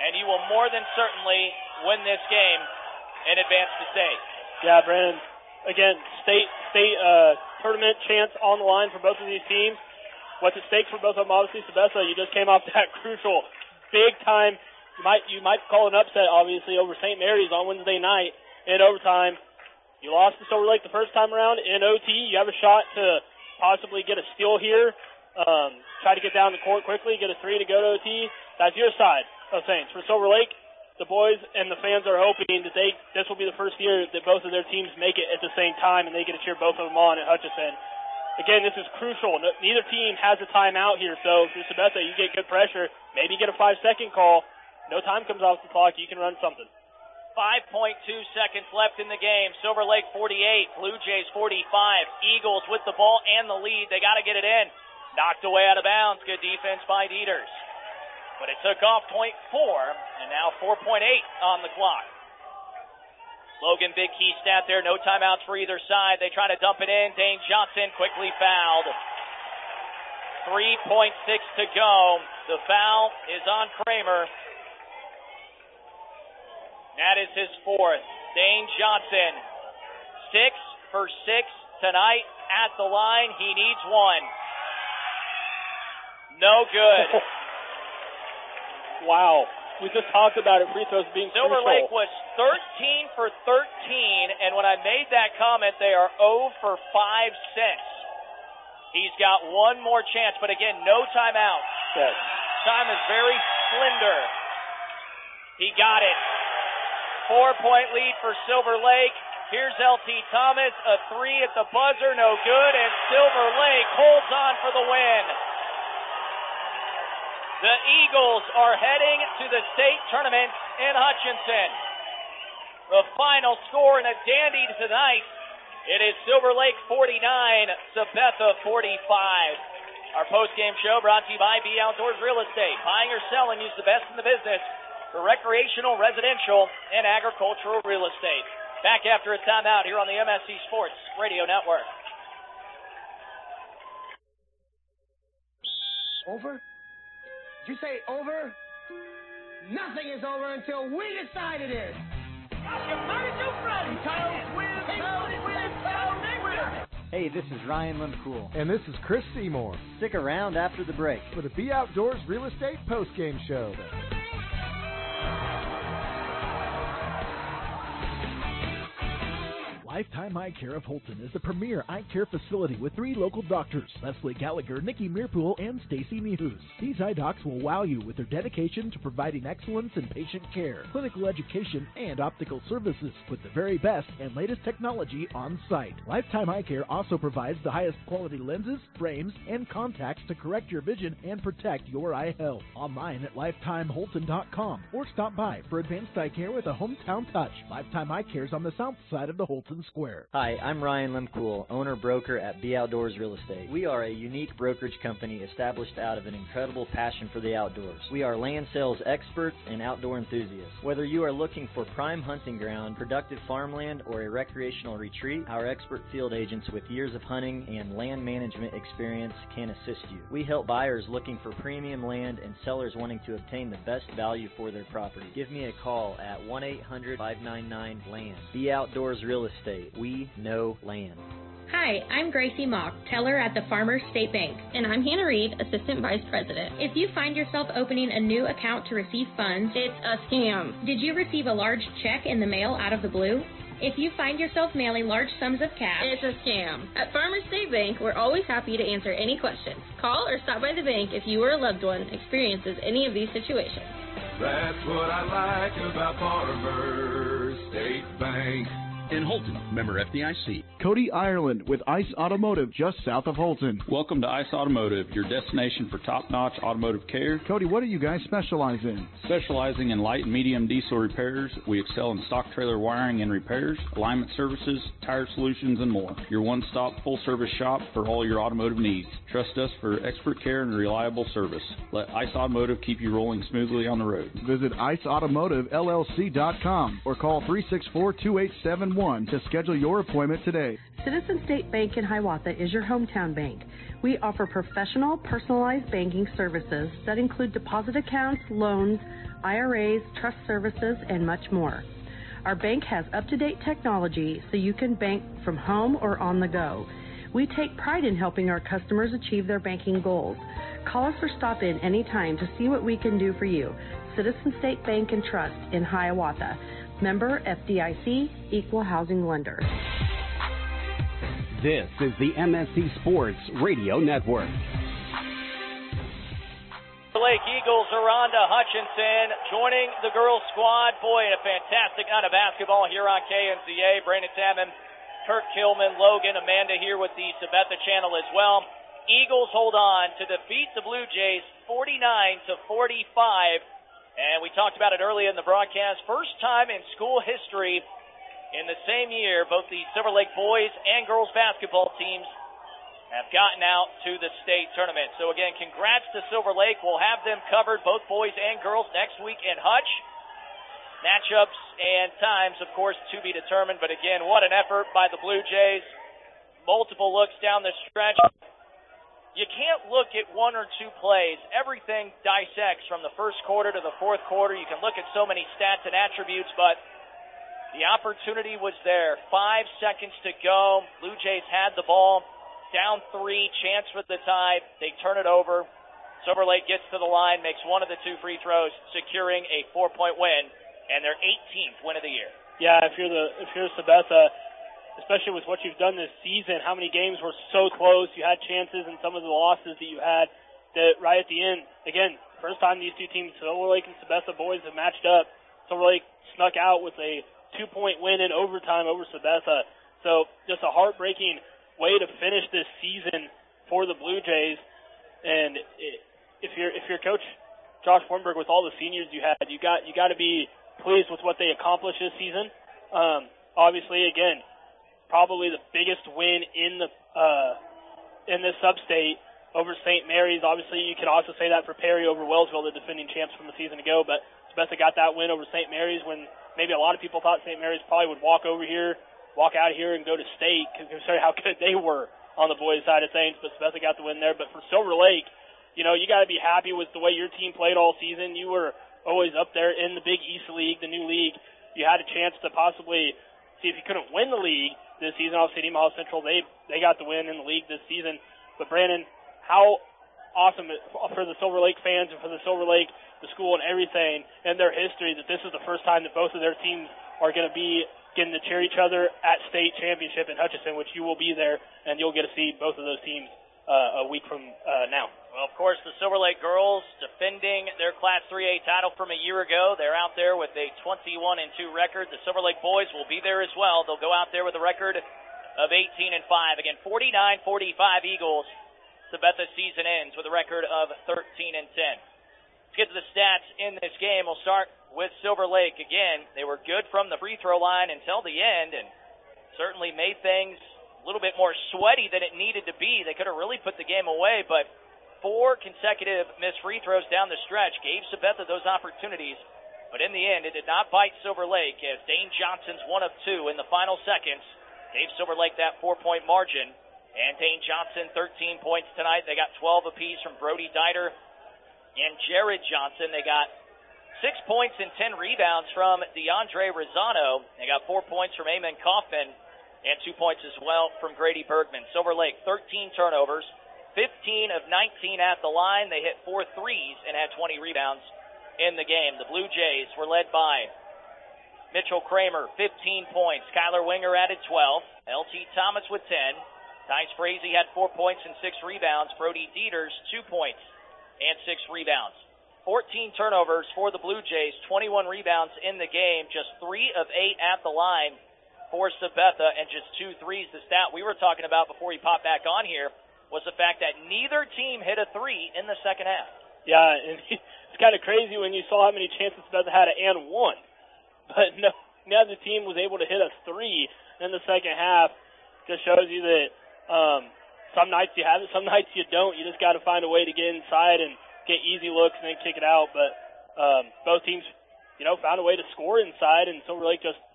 and you will more than certainly win this game and advance to state. Yeah, Brandon, again, state state uh, tournament chance on the line for both of these teams. What's at stake for both of them? Obviously, Sabetha, you just came off that crucial, big-time, you might, you might call an upset, obviously, over Saint Mary's on Wednesday night in overtime. You lost to Silver Lake the first time around in O T. You have a shot to possibly get a steal here, um, try to get down the court quickly, get a three to go to O T. That's your side of things. For Silver Lake, the boys and the fans are hoping that they this will be the first year that both of their teams make it at the same time and they get to cheer both of them on at Hutchinson. Again, this is crucial. No, neither team has a timeout here, so if you're Sabetha, you get good pressure, maybe get a five-second call. No time comes off the clock, you can run something. five point two seconds left in the game. Silver Lake forty-eight, Blue Jays forty-five. Eagles with the ball and the lead. They got to get it in. Knocked away out of bounds. Good defense by Dieters. But it took off point four, and now four point eight on the clock. Logan, big key stat there. No timeouts for either side. They try to dump it in. Dane Johnson quickly fouled. three point six to go. The foul is on Kramer. That is his fourth. Dane Johnson, six for six tonight at the line. He needs one. No good. Wow. We just talked about it, free throws being Silver crucial. Lake was thirteen for thirteen, and when I made that comment, they are zero for five since. He's got one more chance, but again, no timeout. Yes. Time is very slender. He got it. Four-point lead for Silver Lake. Here's L T Thomas, a three at the buzzer, no good, and Silver Lake holds on for the win. The Eagles are heading to the state tournament in Hutchinson. The final score in a dandy tonight, it is Silver Lake forty-nine, Sabetha forty-five. Our post-game show brought to you by B Outdoors Real Estate. Buying or selling, use the best in the business for recreational, residential, and agricultural real estate. Back after a timeout here on the M S C Sports Radio Network. Over? Did you say over? Nothing is over until we decide it is. Hey, this is Ryan Lemcool. And this is Chris Seymour. Stick around after the break for the B Outdoors Real Estate Postgame Show. Lifetime Eye Care of Holton is the premier eye care facility with three local doctors, Leslie Gallagher, Nikki Meerpool, and Stacy Mehus. These eye docs will wow you with their dedication to providing excellence in patient care, clinical education, and optical services with the very best and latest technology on site. Lifetime Eye Care also provides the highest quality lenses, frames, and contacts to correct your vision and protect your eye health. Online at lifetime holton dot com or stop by for advanced eye care with a hometown touch. Lifetime Eye Care is on the south side of the Holton Square. Hi, I'm Ryan Lemcool, owner-broker at B Outdoors Real Estate. We are a unique brokerage company established out of an incredible passion for the outdoors. We are land sales experts and outdoor enthusiasts. Whether you are looking for prime hunting ground, productive farmland, or a recreational retreat, our expert field agents with years of hunting and land management experience can assist you. We help buyers looking for premium land and sellers wanting to obtain the best value for their property. Give me a call at one eight hundred, five nine nine, land. B Outdoors Real Estate. We know land. Hi, I'm Gracie Mock, teller at the Farmers State Bank, and I'm Hannah Reed, Assistant Vice President. If you find yourself opening a new account to receive funds, it's a scam. Did you receive a large check in the mail out of the blue? If you find yourself mailing large sums of cash, it's a scam. At Farmers State Bank, we're always happy to answer any questions. Call or stop by the bank if you or a loved one experiences any of these situations. That's what I like about Farmers State Bank. In Holton, member F D I C. Cody Ireland with Ice Automotive just south of Holton. Welcome to Ice Automotive, your destination for top-notch automotive care. Cody, what do you guys specialize in? Specializing in light and medium diesel repairs, we excel in stock trailer wiring and repairs, alignment services, tire solutions, and more. Your one-stop full-service shop for all your automotive needs. Trust us for expert care and reliable service. Let Ice Automotive keep you rolling smoothly on the road. Visit ice automotive L L C dot com or call three six four, two eight seven one. one to schedule your appointment today. Citizen State Bank in Hiawatha is your hometown bank. We offer professional, personalized banking services that include deposit accounts, loans, I R As, trust services, and much more. Our bank has up-to-date technology so you can bank from home or on the go. We take pride in helping our customers achieve their banking goals. Call us or stop in anytime to see what we can do for you. Citizen State Bank and Trust in Hiawatha. Member F D I C, Equal Housing Lender. This is the M S C Sports Radio Network. The Lake Eagles, Aranda Hutchinson joining the girls squad. Boy, a fantastic night of basketball here on K N Z A. Brandon Salmon, Kurt Kilman, Logan, Amanda here with the Sabetha channel as well. Eagles hold on to defeat the Blue Jays forty-nine to forty-five. And we talked about it earlier in the broadcast. First time in school history in the same year, both the Silver Lake boys and girls basketball teams have gotten out to the state tournament. So again, congrats to Silver Lake. We'll have them covered, both boys and girls, next week in Hutch. Matchups and times, of course, to be determined. But again, what an effort by the Blue Jays. Multiple looks down the stretch. You can't look at one or two plays. Everything dissects from the first quarter to the fourth quarter. You can look at so many stats and attributes, but the opportunity was there. Five seconds to go. Blue Jays had the ball. Down three, chance for the tie. They turn it over. Silver Lake gets to the line, makes one of the two free throws, securing a four-point win, and their eighteenth win of the year. Yeah, if you're the if you're Sabetha, especially with what you've done this season, how many games were so close, you had chances, and some of the losses that you had, that right at the end, again, first time these two teams, Silver Lake and Sabetha boys, have matched up. Silver Lake snuck out with a two-point win in overtime over Sabetha. So just a heartbreaking way to finish this season for the Blue Jays. And if you're if you're Coach Josh Warnberg, with all the seniors you had, you got you got to be pleased with what they accomplished this season. Um, obviously, again, probably the biggest win in the uh, in this sub-state over Saint Mary's. Obviously, you can also say that for Perry over Wellsville, the defending champs from a season ago. But Sabetha got that win over Saint Mary's when maybe a lot of people thought Saint Mary's probably would walk over here, walk out of here, and go to state, considering how good they were on the boys' side of things. But Sabetha got the win there. But for Silver Lake, you know, you got to be happy with the way your team played all season. You were always up there in the Big East League, the new league. You had a chance to possibly see if you couldn't win the league this season. Obviously, Nemaha Central, they they got the win in the league this season. But Brandon, how awesome for the Silver Lake fans and for the Silver Lake, the school and everything, and their history, that this is the first time that both of their teams are going to be getting to cheer each other at state championship in Hutchinson, which you will be there, and you'll get to see both of those teams uh, a week from uh, now. Well, of course, the Silver Lake girls defending their Class three A title from a year ago. They're out there with a twenty-one and two record. The Silver Lake boys will be there as well. They'll go out there with a record of eighteen and five. Again, forty-nine forty-five Eagles. Sabetha season ends with a record of thirteen and ten. Let's get to the stats in this game. We'll start with Silver Lake. Again, they were good from the free throw line until the end, and certainly made things a little bit more sweaty than it needed to be. They could have really put the game away, but four consecutive missed free throws down the stretch gave Sabetha those opportunities. But in the end, it did not bite Silver Lake, as Dane Johnson's one of two in the final seconds gave Silver Lake that four-point margin. And Dane Johnson, thirteen points tonight. They got twelve apiece from Brody Dieter and Jared Johnson. They got six points and ten rebounds from DeAndre Rosano. They got four points from Eamon Kaufman and two points as well from Grady Bergman. Silver Lake, thirteen turnovers, fifteen of nineteen at the line. They hit four threes and had twenty rebounds in the game. The Blue Jays were led by Mitchell Kramer, fifteen points. Kyler Winger added twelve. L T Thomas with ten. Tyce Frazee had four points and six rebounds. Brody Dieters, two points and six rebounds. fourteen turnovers for the Blue Jays, twenty-one rebounds in the game, just three of eight at the line for Sabetha, and just two threes. The stat we were talking about before he popped back on here was the fact that neither team hit a three in the second half. Yeah, and it's kind of crazy when you saw how many chances Sabetha had and one. But no, neither team was able to hit a three in the second half. Just shows you that um, some nights you have it, some nights you don't. You just got to find a way to get inside and get easy looks and then kick it out. But um, both teams, you know, found a way to score inside, and Silver Lake just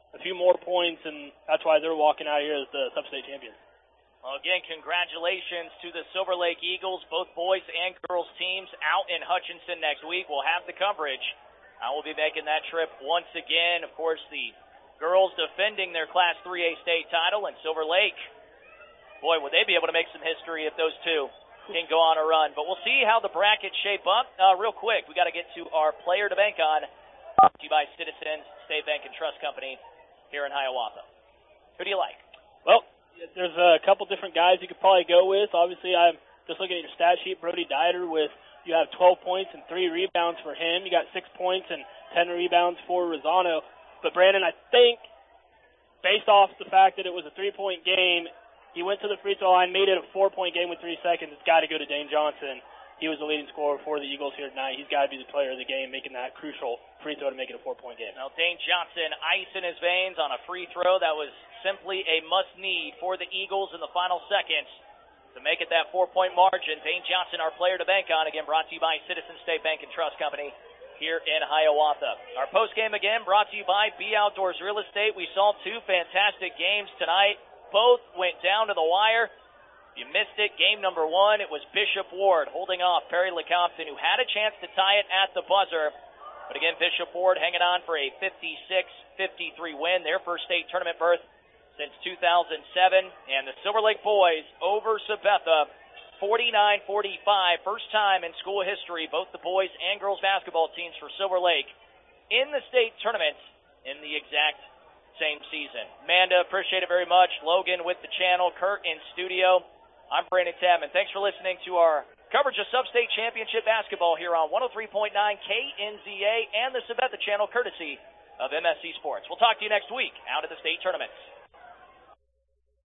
a few more points, and that's why they're walking out here as the sub-state champions. Well, again, congratulations to the Silver Lake Eagles, both boys and girls teams out in Hutchinson next week. We'll have the coverage. I will be making that trip once again. Of course, the girls defending their Class three A state title, and Silver Lake, boy, would they be able to make some history if those two can go on a run. But we'll see how the brackets shape up. Uh, real quick, we got to get to our player to bank on, brought to you by Citizens State Bank and Trust Company here in Hiawatha. Who do you like? Well, there's a couple different guys you could probably go with. Obviously, I'm just looking at your stat sheet. Brody Dieter with, you have twelve points and three rebounds for him. You got six points and ten rebounds for Rosano. But, Brandon, I think, based off the fact that it was a three-point game, he went to the free throw line, made it a four-point game with three seconds. It's got to go to Dane Johnson. He was the leading scorer for the Eagles here tonight. He's got to be the player of the game, making that crucial free throw to make it a four-point game. Now, Dane Johnson, ice in his veins on a free throw. That was simply a must-need for the Eagles in the final seconds to make it that four-point margin. Dane Johnson, our player to bank on, again brought to you by Citizens State Bank and Trust Company here in Hiawatha. Our post-game again brought to you by B Outdoors Real Estate. We saw two fantastic games tonight. Both went down to the wire. You missed it. Game number one, it was Bishop Ward holding off Perry Lecompton, who had a chance to tie it at the buzzer. But again, Bishop Ward hanging on for a fifty-six fifty-three win, their first state tournament berth since two thousand seven. And the Silver Lake boys over Sabetha, forty-nine forty-five. First time in school history, both the boys and girls basketball teams for Silver Lake in the state tournament in the exact same season. Amanda, appreciate it very much. Logan with the channel. Kurt in studio. I'm Brandon Tapman. Thanks for listening to our coverage of Sub-State Championship basketball here on one oh three point nine K N Z A and the Sabetha channel, courtesy of M S C Sports. We'll talk to you next week out at the state tournaments.